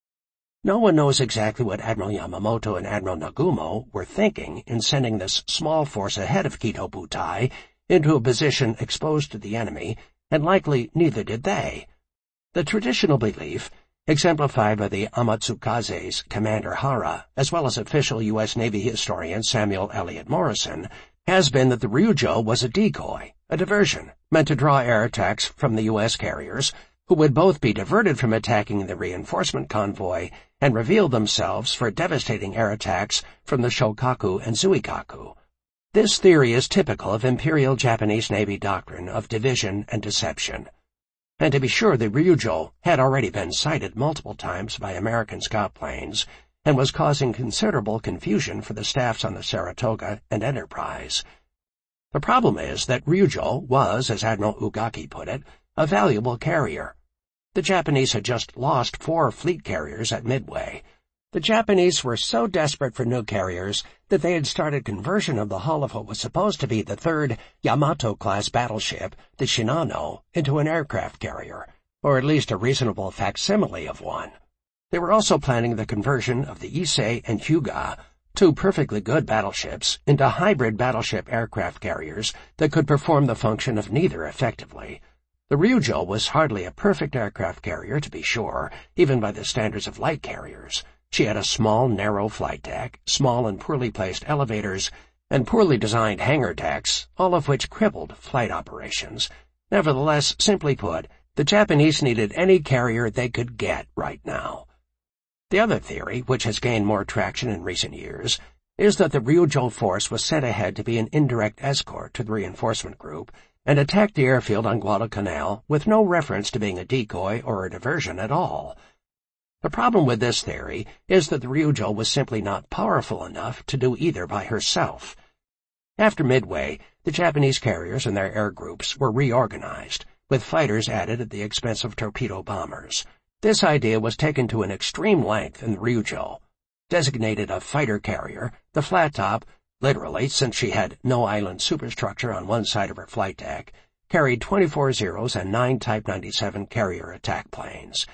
No one knows exactly what Admiral Yamamoto and Admiral Nagumo were thinking in sending this small force ahead of Kido Butai into a position exposed to the enemy, and likely neither did they. The traditional belief, exemplified by the Amatsukaze's Commander Hara, as well as official U.S. Navy historian Samuel Eliot Morrison, has been that the Ryujo was a decoy, a diversion, meant to draw air attacks from the U.S. carriers, who would both be diverted from attacking the reinforcement convoy and reveal themselves for devastating air attacks from the Shokaku and Zuikaku. This theory is typical of Imperial Japanese Navy doctrine of division and deception. And to be sure, the Ryujo had already been sighted multiple times by American scout planes and was causing considerable confusion for the staffs on the Saratoga and Enterprise. The problem is that Ryujo was, as Admiral Ugaki put it, a valuable carrier. The Japanese had just lost 4 fleet carriers at Midway. The Japanese were so desperate for new carriers that they had started conversion of the hull of what was supposed to be the 3rd Yamato-class battleship, the Shinano, into an aircraft carrier, or at least a reasonable facsimile of one. They were also planning the conversion of the Issei and Hyuga, 2 perfectly good battleships, into hybrid battleship aircraft carriers that could perform the function of neither effectively. The Ryujo was hardly a perfect aircraft carrier, to be sure, even by the standards of light carriers. She had a small, narrow flight deck, small and poorly placed elevators, and poorly designed hangar decks, all of which crippled flight operations. Nevertheless, simply put, the Japanese needed any carrier they could get right now. The other theory, which has gained more traction in recent years, is that the Ryujo force was sent ahead to be an indirect escort to the reinforcement group and attacked the airfield on Guadalcanal with no reference to being a decoy or a diversion at all. The problem with this theory is that the Ryujo was simply not powerful enough to do either by herself. After Midway, the Japanese carriers and their air groups were reorganized, with fighters added at the expense of torpedo bombers. This idea was taken to an extreme length in the Ryujo. Designated a fighter carrier, the flat top, literally since she had no island superstructure on one side of her flight deck, carried 24 Zeros and 9 Type 97 carrier attack planes.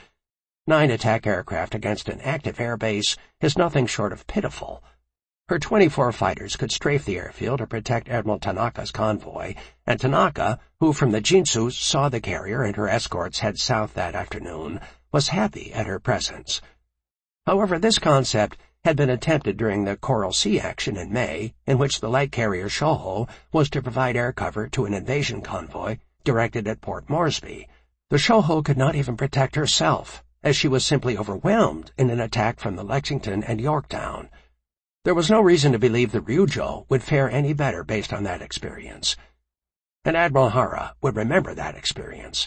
9 attack aircraft against an active air base is nothing short of pitiful. Her 24 fighters could strafe the airfield to protect Admiral Tanaka's convoy, and Tanaka, who from the Jinsu saw the carrier and her escorts head south that afternoon, was happy at her presence. However, this concept had been attempted during the Coral Sea action in May, in which the light carrier Shoho was to provide air cover to an invasion convoy directed at Port Moresby. The Shoho could not even protect herself, as she was simply overwhelmed in an attack from the Lexington and Yorktown. There was no reason to believe the Ryujo would fare any better based on that experience. And Admiral Hara would remember that experience.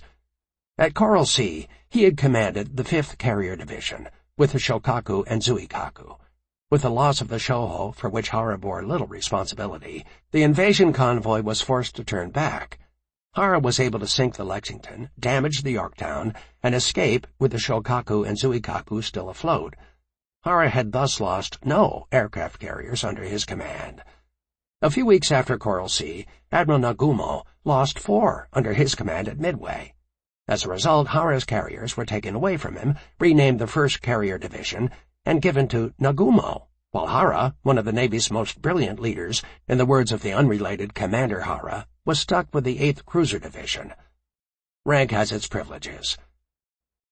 At Coral Sea, he had commanded the 5th Carrier Division, with the Shokaku and Zuikaku. With the loss of the Shoho, for which Hara bore little responsibility, the invasion convoy was forced to turn back. Hara was able to sink the Lexington, damage the Yorktown, and escape with the Shokaku and Zuikaku still afloat. Hara had thus lost no aircraft carriers under his command. A few weeks after Coral Sea, Admiral Nagumo lost 4 under his command at Midway. As a result, Hara's carriers were taken away from him, renamed the 1st Carrier Division, and given to Nagumo, while Hara, one of the Navy's most brilliant leaders, in the words of the unrelated Commander Hara, was stuck with the 8th Cruiser Division. Rank has its privileges.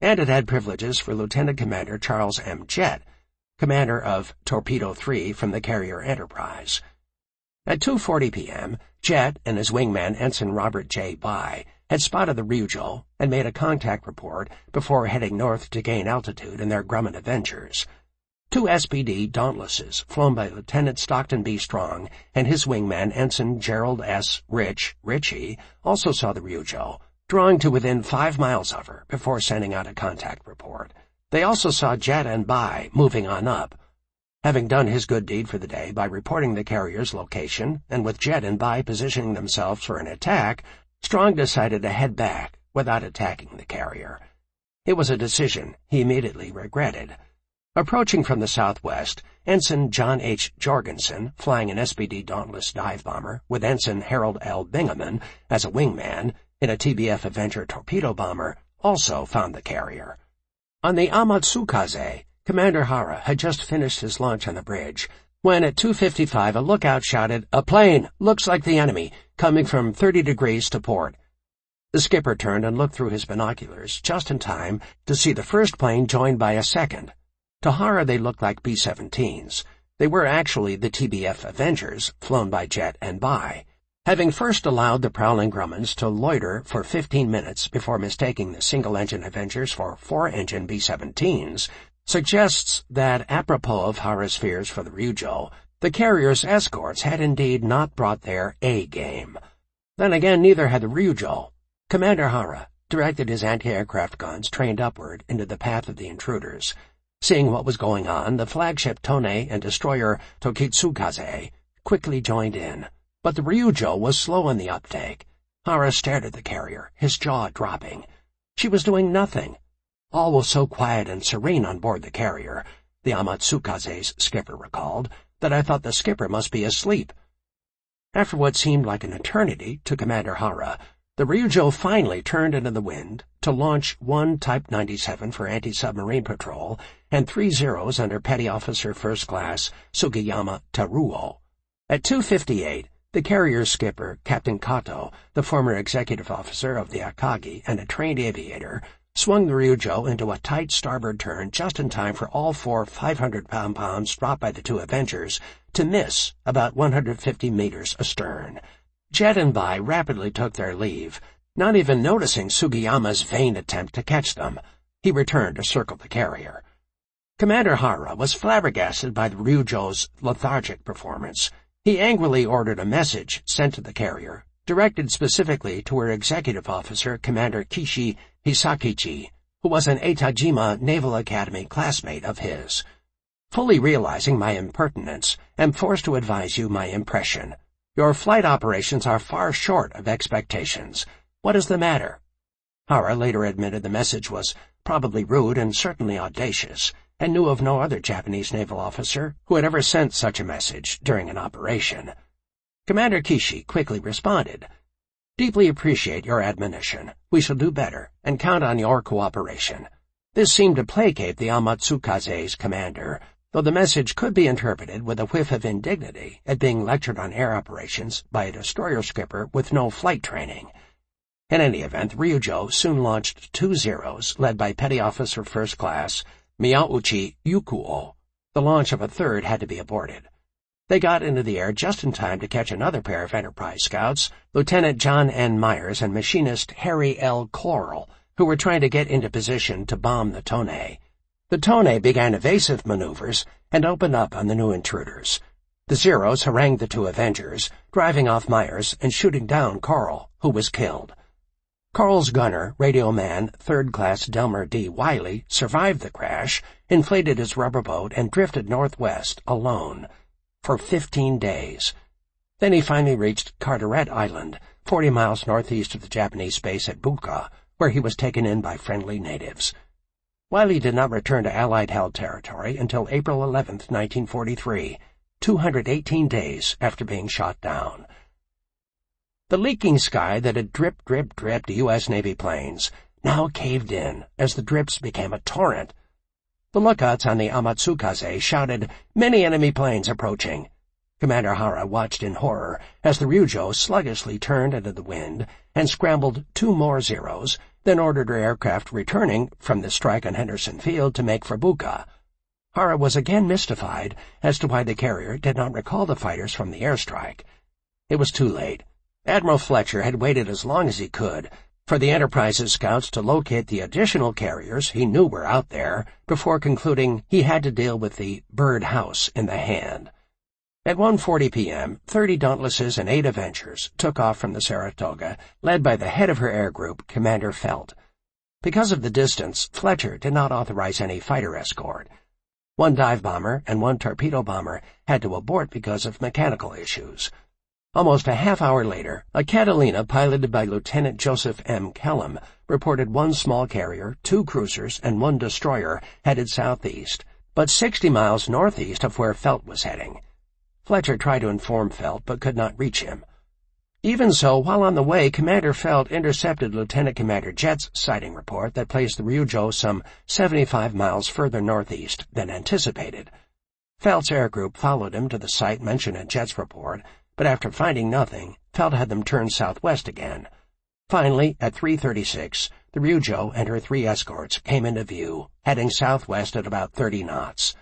and it had privileges for Lieutenant Commander Charles M. Jett, commander of Torpedo 3 from the carrier Enterprise. At 2:40 p.m., Jett and his wingman Ensign Robert J. Bye had spotted the Ryujo and made a contact report before heading north to gain altitude in their Grumman Avengers. Two SPD Dauntlesses, flown by Lieutenant Stockton B. Strong and his wingman Ensign Gerald S. Ritchie, also saw the Ryujo, drawing to within 5 miles of her before sending out a contact report. They also saw Jett and Bye moving on up. Having done his good deed for the day by reporting the carrier's location, and with Jett and Bye positioning themselves for an attack, Strong decided to head back without attacking the carrier. It was a decision he immediately regretted. Approaching from the southwest, Ensign John H. Jorgensen, flying an SPD Dauntless dive bomber with Ensign Harold L. Bingaman as a wingman in a TBF Avenger torpedo bomber, also found the carrier. On the Amatsukaze, Commander Hara had just finished his launch on the bridge, when at 2:55 a lookout shouted, "A plane! Looks like the enemy, coming from 30 degrees to port." The skipper turned and looked through his binoculars just in time to see the first plane joined by a second. To Hara they looked like B-17s. They were actually the TBF Avengers, flown by Jett and Bye. Having first allowed the prowling Grummans to loiter for 15 minutes before mistaking the single-engine Avengers for 4-engine B-17s, suggests that, apropos of Hara's fears for the Ryujo, the carrier's escorts had indeed not brought their A-game. Then again, neither had the Ryujo. Commander Hara directed his anti-aircraft guns trained upward into the path of the intruders. Seeing what was going on, the flagship Tone and destroyer Tokitsukaze quickly joined in, but the Ryujo was slow in the uptake. Hara stared at the carrier, his jaw dropping. She was doing nothing. All was so quiet and serene on board the carrier, the Amatsukaze's skipper recalled, that I thought the skipper must be asleep. After what seemed like an eternity to Commander Hara, the Ryujo finally turned into the wind to launch one Type 97 for anti-submarine patrol and 3 Zeros under Petty Officer First Class Sugiyama Taruo. At 2:58, the carrier's skipper, Captain Kato, the former executive officer of the Akagi and a trained aviator, swung the Ryujo into a tight starboard turn just in time for all 4 500-pound bombs dropped by the two Avengers to miss about 150 meters astern. Jett and Bye rapidly took their leave, not even noticing Sugiyama's vain attempt to catch them. He returned to circle the carrier. Commander Hara was flabbergasted by the Ryujo's lethargic performance. He angrily ordered a message sent to the carrier, directed specifically to her executive officer, Commander Kishi Hisakichi, who was an Etajima Naval Academy classmate of his. Fully realizing my impertinence, am forced to advise you my impression. Your flight operations are far short of expectations. What is the matter? Hara later admitted the message was probably rude and certainly audacious, and knew of no other Japanese naval officer who had ever sent such a message during an operation. Commander Kishi quickly responded, "Deeply appreciate your admonition. We shall do better, and count on your cooperation." This seemed to placate the Amatsukaze's commander, though the message could be interpreted with a whiff of indignity at being lectured on air operations by a destroyer skipper with no flight training. In any event, Ryujo soon launched 2 Zeros, led by Petty Officer First Class Miyauchi Yukuo. The launch of a third had to be aborted. They got into the air just in time to catch another pair of Enterprise scouts, Lieutenant John N. Myers and Machinist Harry L. Coral, who were trying to get into position to bomb the Tone. The Tone began evasive maneuvers and opened up on the new intruders. The Zeros harangued the two Avengers, driving off Myers and shooting down Coral, who was killed. Coral's gunner, radio man 3rd Class Delmer D. Wiley, survived the crash, inflated his rubber boat, and drifted northwest alone for 15 days. Then he finally reached Carteret Island, 40 miles northeast of the Japanese base at Buka, where he was taken in by friendly natives. Wiley did not return to Allied-held territory until April 11, 1943, 218 days after being shot down. The leaking sky that had dripped U.S. Navy planes now caved in as the drips became a torrent. The lookouts on the Amatsukaze shouted, "Many enemy planes approaching." Commander Hara watched in horror as the Ryujo sluggishly turned into the wind and scrambled 2 more Zeros, then ordered her aircraft returning from the strike on Henderson Field to make for Buka. Hara was again mystified as to why the carrier did not recall the fighters from the airstrike. It was too late. Admiral Fletcher had waited as long as he could for the Enterprise's scouts to locate the additional carriers he knew were out there before concluding he had to deal with the bird house in the hand. At 1:40 p.m., 30 Dauntlesses and 8 Avengers took off from the Saratoga, led by the head of her air group, Commander Felt. Because of the distance, Fletcher did not authorize any fighter escort. 1 dive bomber and 1 torpedo bomber had to abort because of mechanical issues. Almost a half hour later, a Catalina piloted by Lieutenant Joseph M. Kellum reported 1 small carrier, 2 cruisers, and 1 destroyer headed southeast, but 60 miles northeast of where Felt was heading. Fletcher tried to inform Felt, but could not reach him. Even so, while on the way, Commander Felt intercepted Lieutenant Commander Jet's sighting report that placed the Ryujo some 75 miles further northeast than anticipated. Felt's air group followed him to the site mentioned in Jet's report, but after finding nothing, Felt had them turn southwest again. Finally, at 3:36, the Ryujo and her 3 escorts came into view, heading southwest at about 30 knots.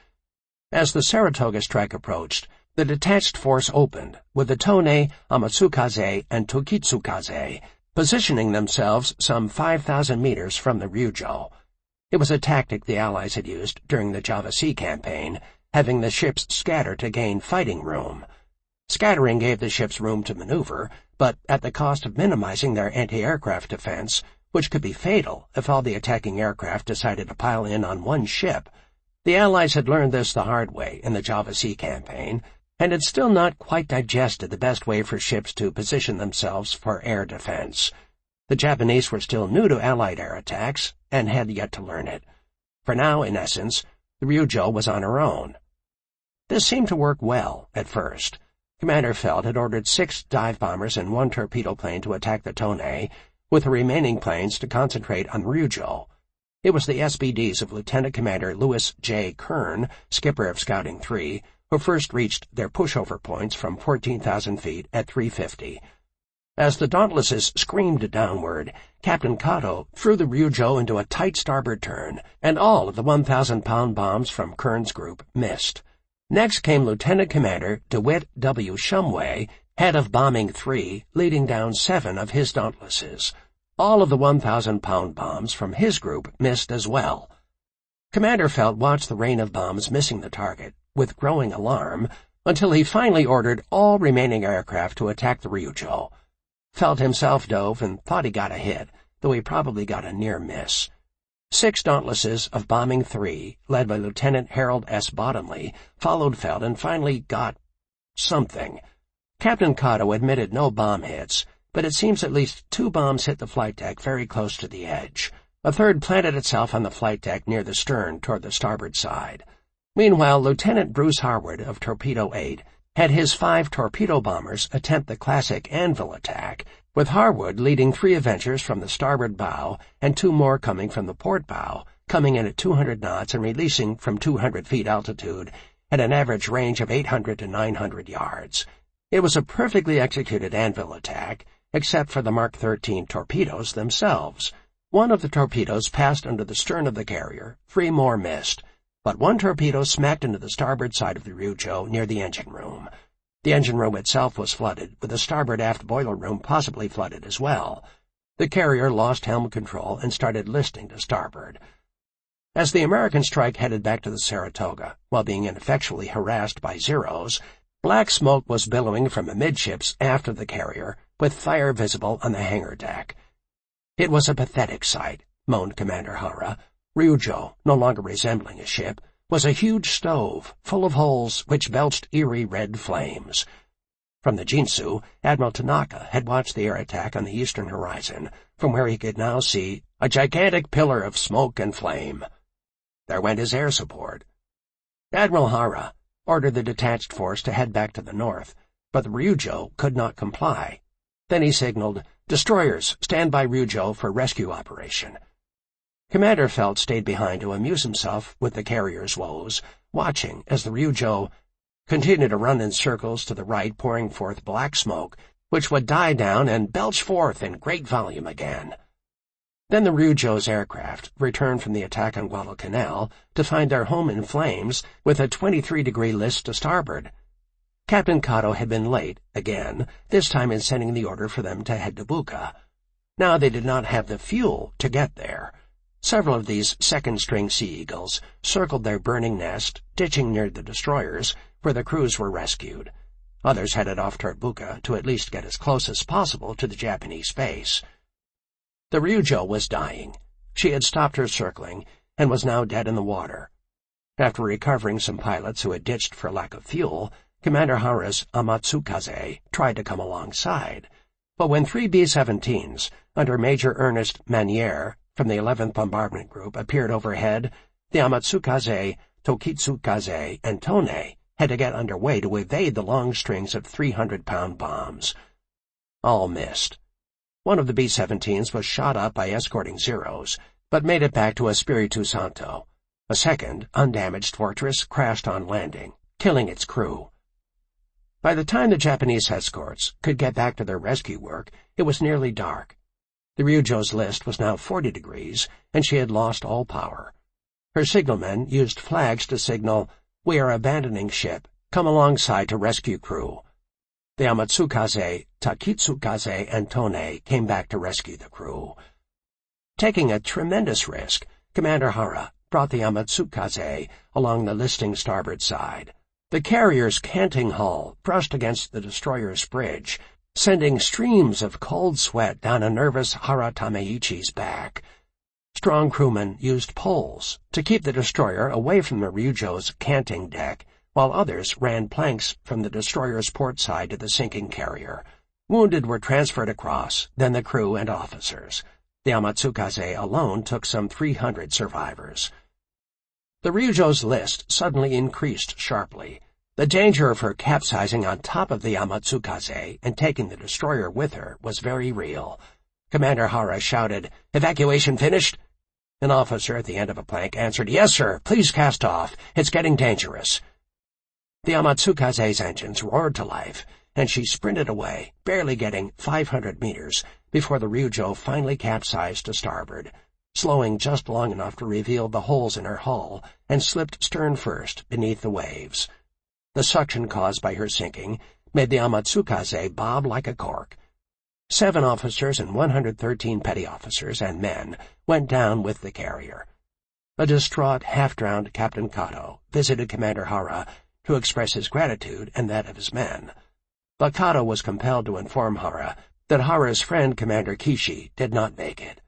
As the Saratoga strike approached, the detached force opened, with the Tone, Amatsukaze, and Tokitsukaze positioning themselves some 5,000 meters from the Ryujo. It was a tactic the Allies had used during the Java Sea campaign, having the ships scatter to gain fighting room. Scattering gave the ships room to maneuver, but at the cost of minimizing their anti-aircraft defense, which could be fatal if all the attacking aircraft decided to pile in on one ship. The Allies had learned this the hard way in the Java Sea campaign, and had still not quite digested the best way for ships to position themselves for air defense. The Japanese were still new to Allied air attacks, and had yet to learn it. For now, in essence, the Ryujo was on her own. This seemed to work well at first. Commander Felt had ordered 6 dive bombers and 1 torpedo plane to attack the Tone, with the remaining planes to concentrate on Ryujo. It was the SBDs of Lieutenant Commander Lewis J. Kern, skipper of Scouting 3, who first reached their pushover points from 14,000 feet at 350. As the Dauntlesses screamed downward, Captain Kato threw the Ryujo into a tight starboard turn, and all of the 1,000-pound bombs from Kern's group missed. Next came Lieutenant Commander DeWitt W. Shumway, head of Bombing 3, leading down 7 of his Dauntlesses. All of the 1,000-pound bombs from his group missed as well. Commander Felt watched the rain of bombs missing the target with growing alarm until he finally ordered all remaining aircraft to attack the Ryujo. Felt himself dove and thought he got a hit, though he probably got a near miss. 6 Dauntlesses of Bombing 3, led by Lieutenant Harold S. Bottomley, followed Felt and finally got something. Captain Kato admitted no bomb hits, but it seems at least 2 bombs hit the flight deck very close to the edge. A third planted itself on the flight deck near the stern toward the starboard side. Meanwhile, Lieutenant Bruce Harwood of Torpedo 8 had his 5 torpedo bombers attempt the classic anvil attack, with Harwood leading 3 Avengers from the starboard bow and 2 more coming from the port bow, coming in at 200 knots and releasing from 200 feet altitude at an average range of 800 to 900 yards. It was a perfectly executed anvil attack, except for the Mark 13 torpedoes themselves. 1 of the torpedoes passed under the stern of the carrier, 3 more missed, but 1 torpedo smacked into the starboard side of the Ryujo near the engine room. The engine room itself was flooded, with the starboard aft boiler room possibly flooded as well. The carrier lost helm control and started listing to starboard. As the American strike headed back to the Saratoga, while being ineffectually harassed by Zeros, black smoke was billowing from amidships aft of the carrier, with fire visible on the hangar deck. It was a pathetic sight, moaned Commander Hara. Ryujo, no longer resembling a ship, was a huge stove, full of holes which belched eerie red flames. From the Jinsu, Admiral Tanaka had watched the air attack on the eastern horizon, from where he could now see a gigantic pillar of smoke and flame. There went his air support. Admiral Hara ordered the detached force to head back to the north, but the Ryujo could not comply. Then he signaled, "Destroyers, stand by Ryujo for rescue operation." Commander Felt stayed behind to amuse himself with the carrier's woes, watching as the Ryujo continued to run in circles to the right, pouring forth black smoke, which would die down and belch forth in great volume again. Then the Ryujo's aircraft returned from the attack on Guadalcanal to find their home in flames with a 23-degree list to starboard. Captain Kato had been late, again, this time in sending the order for them to head to Buka. Now they did not have the fuel to get there. Several of these second-string Sea Eagles circled their burning nest, ditching near the destroyers, where the crews were rescued. Others headed off toward Buka to at least get as close as possible to the Japanese base. The Ryujo was dying. She had stopped her circling and was now dead in the water. After recovering some pilots who had ditched for lack of fuel, Commander Hara's Amatsukaze tried to come alongside. But when 3 B-17s, under Major Ernest Manier from the 11th Bombardment Group, appeared overhead, the Amatsukaze, Tokitsukaze, and Tone had to get underway to evade the long strings of 300-pound bombs. All missed. One of the B-17s was shot up by escorting Zeros, but made it back to Espiritu Santo. A second, undamaged fortress crashed on landing, killing its crew. By the time the Japanese escorts could get back to their rescue work, it was nearly dark. The Ryujo's list was now 40 degrees, and she had lost all power. Her signalmen used flags to signal, "We are abandoning ship. Come alongside to rescue crew." The Amatsukaze, Takitsukaze, and Tone came back to rescue the crew. Taking a tremendous risk, Commander Hara brought the Amatsukaze along the listing starboard side. The carrier's canting hull brushed against the destroyer's bridge, sending streams of cold sweat down a nervous Hara Tameichi's back. Strong crewmen used poles to keep the destroyer away from the Ryujo's canting deck, while others ran planks from the destroyer's port side to the sinking carrier. Wounded were transferred across, then the crew and officers. The Amatsukaze alone took some 300 survivors. The Ryujo's list suddenly increased sharply. The danger of her capsizing on top of the Amatsukaze and taking the destroyer with her was very real. Commander Hara shouted, "Evacuation finished?" An officer at the end of a plank answered, "Yes, sir. Please cast off. It's getting dangerous." The Amatsukaze's engines roared to life, and she sprinted away, barely getting 500 meters before the Ryujo finally capsized to starboard, slowing just long enough to reveal the holes in her hull, and slipped stern first beneath the waves. The suction caused by her sinking made the Amatsukaze bob like a cork. 7 officers and 113 petty officers and men went down with the carrier. A distraught, half-drowned Captain Kato visited Commander Hara to express his gratitude and that of his men. But Kato was compelled to inform Hara that Hara's friend Commander Kishi did not make it.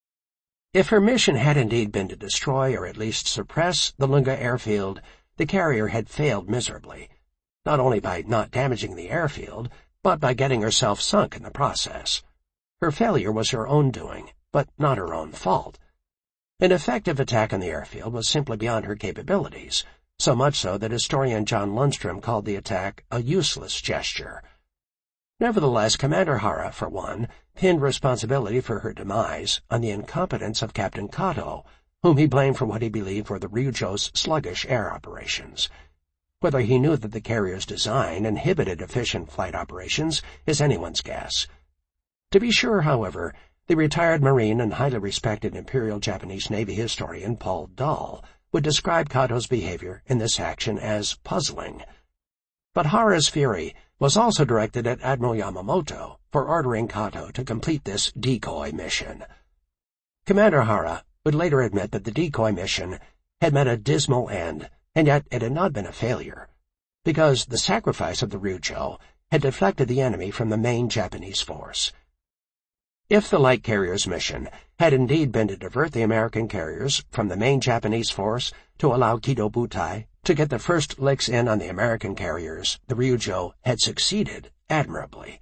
If her mission had indeed been to destroy or at least suppress the Lunga airfield, the carrier had failed miserably, not only by not damaging the airfield, but by getting herself sunk in the process. Her failure was her own doing, but not her own fault. An effective attack on the airfield was simply beyond her capabilities, so much so that historian John Lundstrom called the attack a useless gesture. Nevertheless, Commander Hara, for one, pinned responsibility for her demise on the incompetence of Captain Kato, whom he blamed for what he believed were the Ryujo's sluggish air operations. Whether he knew that the carrier's design inhibited efficient flight operations is anyone's guess. To be sure, however, the retired Marine and highly respected Imperial Japanese Navy historian Paul Dahl would describe Kato's behavior in this action as puzzling. But Hara's fury was also directed at Admiral Yamamoto for ordering Kato to complete this decoy mission. Commander Hara would later admit that the decoy mission had met a dismal end, and yet it had not been a failure, because the sacrifice of the Ryujo had deflected the enemy from the main Japanese force. If the light carrier's mission had indeed been to divert the American carriers from the main Japanese force to allow Kido Butai to get the first licks in on the American carriers, the Ryujo had succeeded admirably.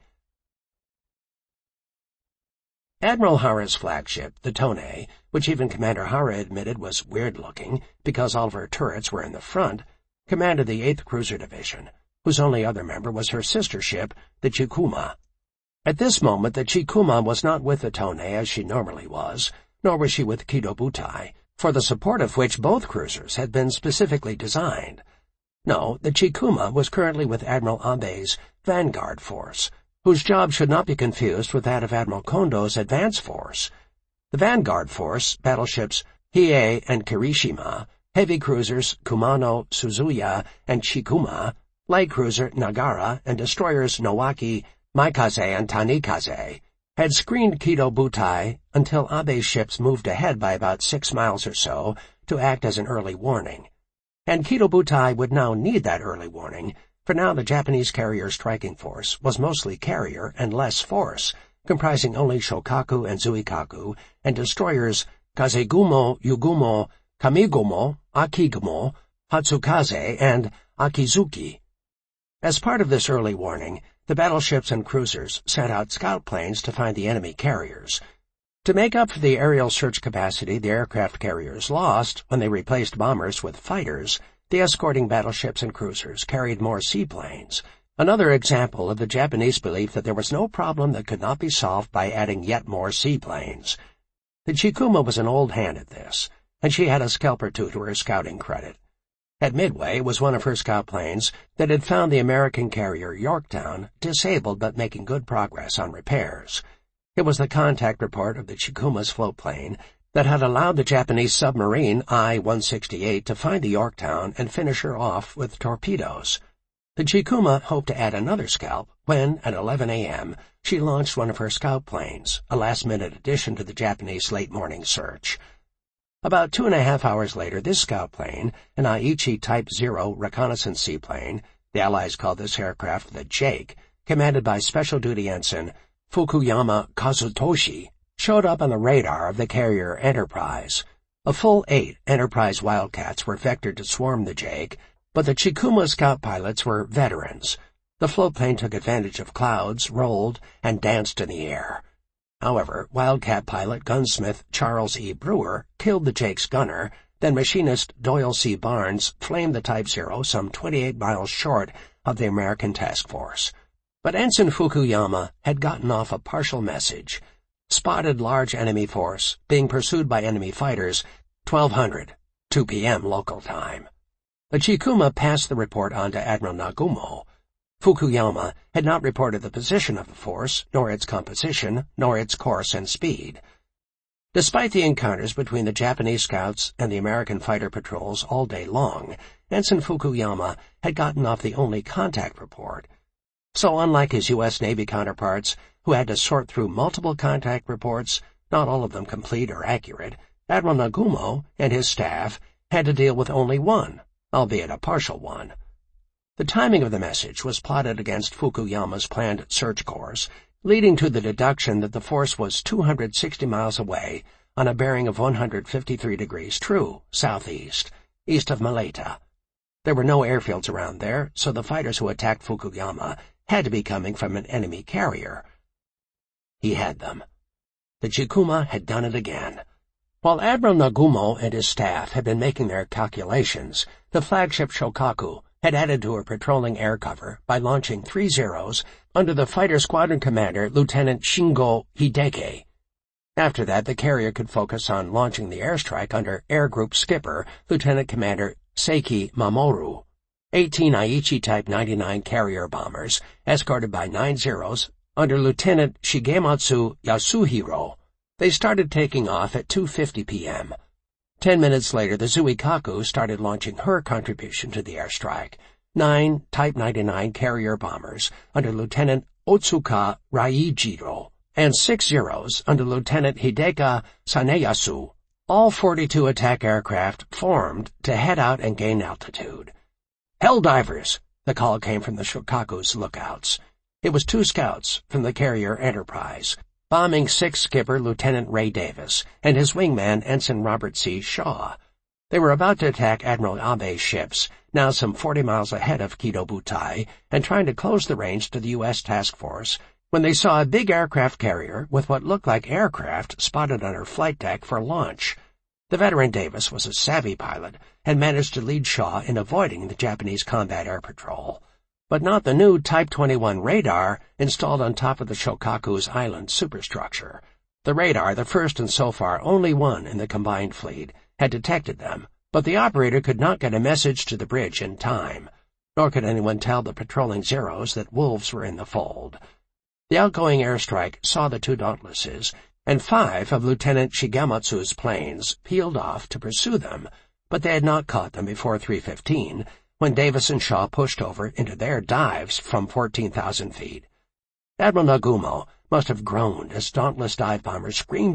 Admiral Hara's flagship, the Tone, which even Commander Hara admitted was weird-looking because all of her turrets were in the front, commanded the 8th Cruiser Division, whose only other member was her sister ship, the Chikuma. At this moment the Chikuma was not with the Tone as she normally was, nor was she with Kido Butai, for the support of which both cruisers had been specifically designed. No, the Chikuma was currently with Admiral Abe's Vanguard Force, whose job should not be confused with that of Admiral Kondo's advance force. The The vanguard force, battleships Hiei and Kirishima, heavy cruisers Kumano, Suzuya, and Chikuma, light cruiser Nagara, and destroyers Nowaki, Maikaze, and Tanikaze, had screened Kido Butai until Abe's ships moved ahead by about 6 miles or so to act as an early warning. And Kido Butai would now need that early warning, for now the Japanese carrier striking force was mostly carrier and less force, comprising only Shokaku and Zuikaku, and destroyers Kazegumo, Yugumo, Kamigomo, Akigumo, Hatsukaze, and Akizuki. As part of this early warning, the battleships and cruisers sent out scout planes to find the enemy carriers. To make up for the aerial search capacity the aircraft carriers lost when they replaced bombers with fighters, the escorting battleships and cruisers carried more seaplanes, another example of the Japanese belief that there was no problem that could not be solved by adding yet more seaplanes. The Chikuma was an old hand at this, and she had a scalp or two to her scouting credit. At Midway was one of her scout planes that had found the American carrier Yorktown disabled but making good progress on repairs. It was the contact report of the Chikuma's float plane that had allowed the Japanese submarine I-168 to find the Yorktown and finish her off with torpedoes. The Chikuma hoped to add another scalp when, at 11 a.m., she launched one of her scout planes, a last-minute addition to the Japanese late-morning search. About 2.5 hours later, this scout plane, an Aichi Type 0 reconnaissance seaplane, the Allies called this aircraft the Jake, commanded by Special Duty Ensign Fukuyama Kazutoshi, showed up on the radar of the carrier Enterprise. A full 8 Enterprise Wildcats were vectored to swarm the Jake, but the Chikuma scout pilots were veterans. The float plane took advantage of clouds, rolled, and danced in the air. However, Wildcat pilot gunsmith Charles E. Brewer killed the Jake's gunner, then machinist Doyle C. Barnes flamed the Type 0 some 28 miles short of the American task force. But Ensign Fukuyama had gotten off a partial message. Spotted large enemy force, being pursued by enemy fighters, 1200, 2 p.m. local time. The Chikuma passed the report on to Admiral Nagumo. Fukuyama had not reported the position of the force, nor its composition, nor its course and speed. Despite the encounters between the Japanese scouts and the American fighter patrols all day long, Ensign Fukuyama had gotten off the only contact report. So unlike his U.S. Navy counterparts, who had to sort through multiple contact reports, not all of them complete or accurate, Admiral Nagumo and his staff had to deal with only one, albeit a partial one. The timing of the message was plotted against Fukuyama's planned search course, leading to the deduction that the force was 260 miles away on a bearing of 153 degrees true, southeast, east of Malaita. There were no airfields around there, so the fighters who attacked Fukuyama had to be coming from an enemy carrier. He had them. The Chikuma had done it again. While Admiral Nagumo and his staff had been making their calculations, the flagship Shokaku had added to her patrolling air cover by launching 3 Zeros under the fighter squadron commander Lieutenant Shingo Hideki. After that, the carrier could focus on launching the airstrike under Air Group Skipper Lieutenant Commander Seiki Mamoru. 18 Aichi Type 99 carrier bombers, escorted by 9 Zeros under Lieutenant Shigematsu Yasuhiro. They started taking off at 2:50 p.m. 10 minutes later, the Zuikaku started launching her contribution to the airstrike. 9 Type 99 carrier bombers under Lieutenant Otsuka Raijiro and 6 Zeros under Lieutenant Hideka Saneyasu. All 42 attack aircraft formed to head out and gain altitude. "Helldivers!" the call came from the Shokaku's lookouts. It was 2 scouts from the carrier Enterprise, bombing 6 Skipper Lieutenant Ray Davis and his wingman Ensign Robert C. Shaw. They were about to attack Admiral Abe's ships, now some 40 miles ahead of Kido Butai, and trying to close the range to the U.S. task force, when they saw a big aircraft carrier with what looked like aircraft spotted on her flight deck for launch. The veteran Davis was a savvy pilot and managed to lead Shaw in avoiding the Japanese combat air patrol, but not the new Type 21 radar installed on top of the Shokaku's island superstructure. The radar, the first and so far only one in the combined fleet, had detected them, but the operator could not get a message to the bridge in time, nor could anyone tell the patrolling Zeros that wolves were in the fold. The outgoing airstrike saw the 2 Dauntlesses and 5 of Lieutenant Shigematsu's planes peeled off to pursue them, but they had not caught them before 3:15, when Davis and Shaw pushed over into their dives from 14,000 feet. Admiral Nagumo must have groaned as dauntless dive bombers screamed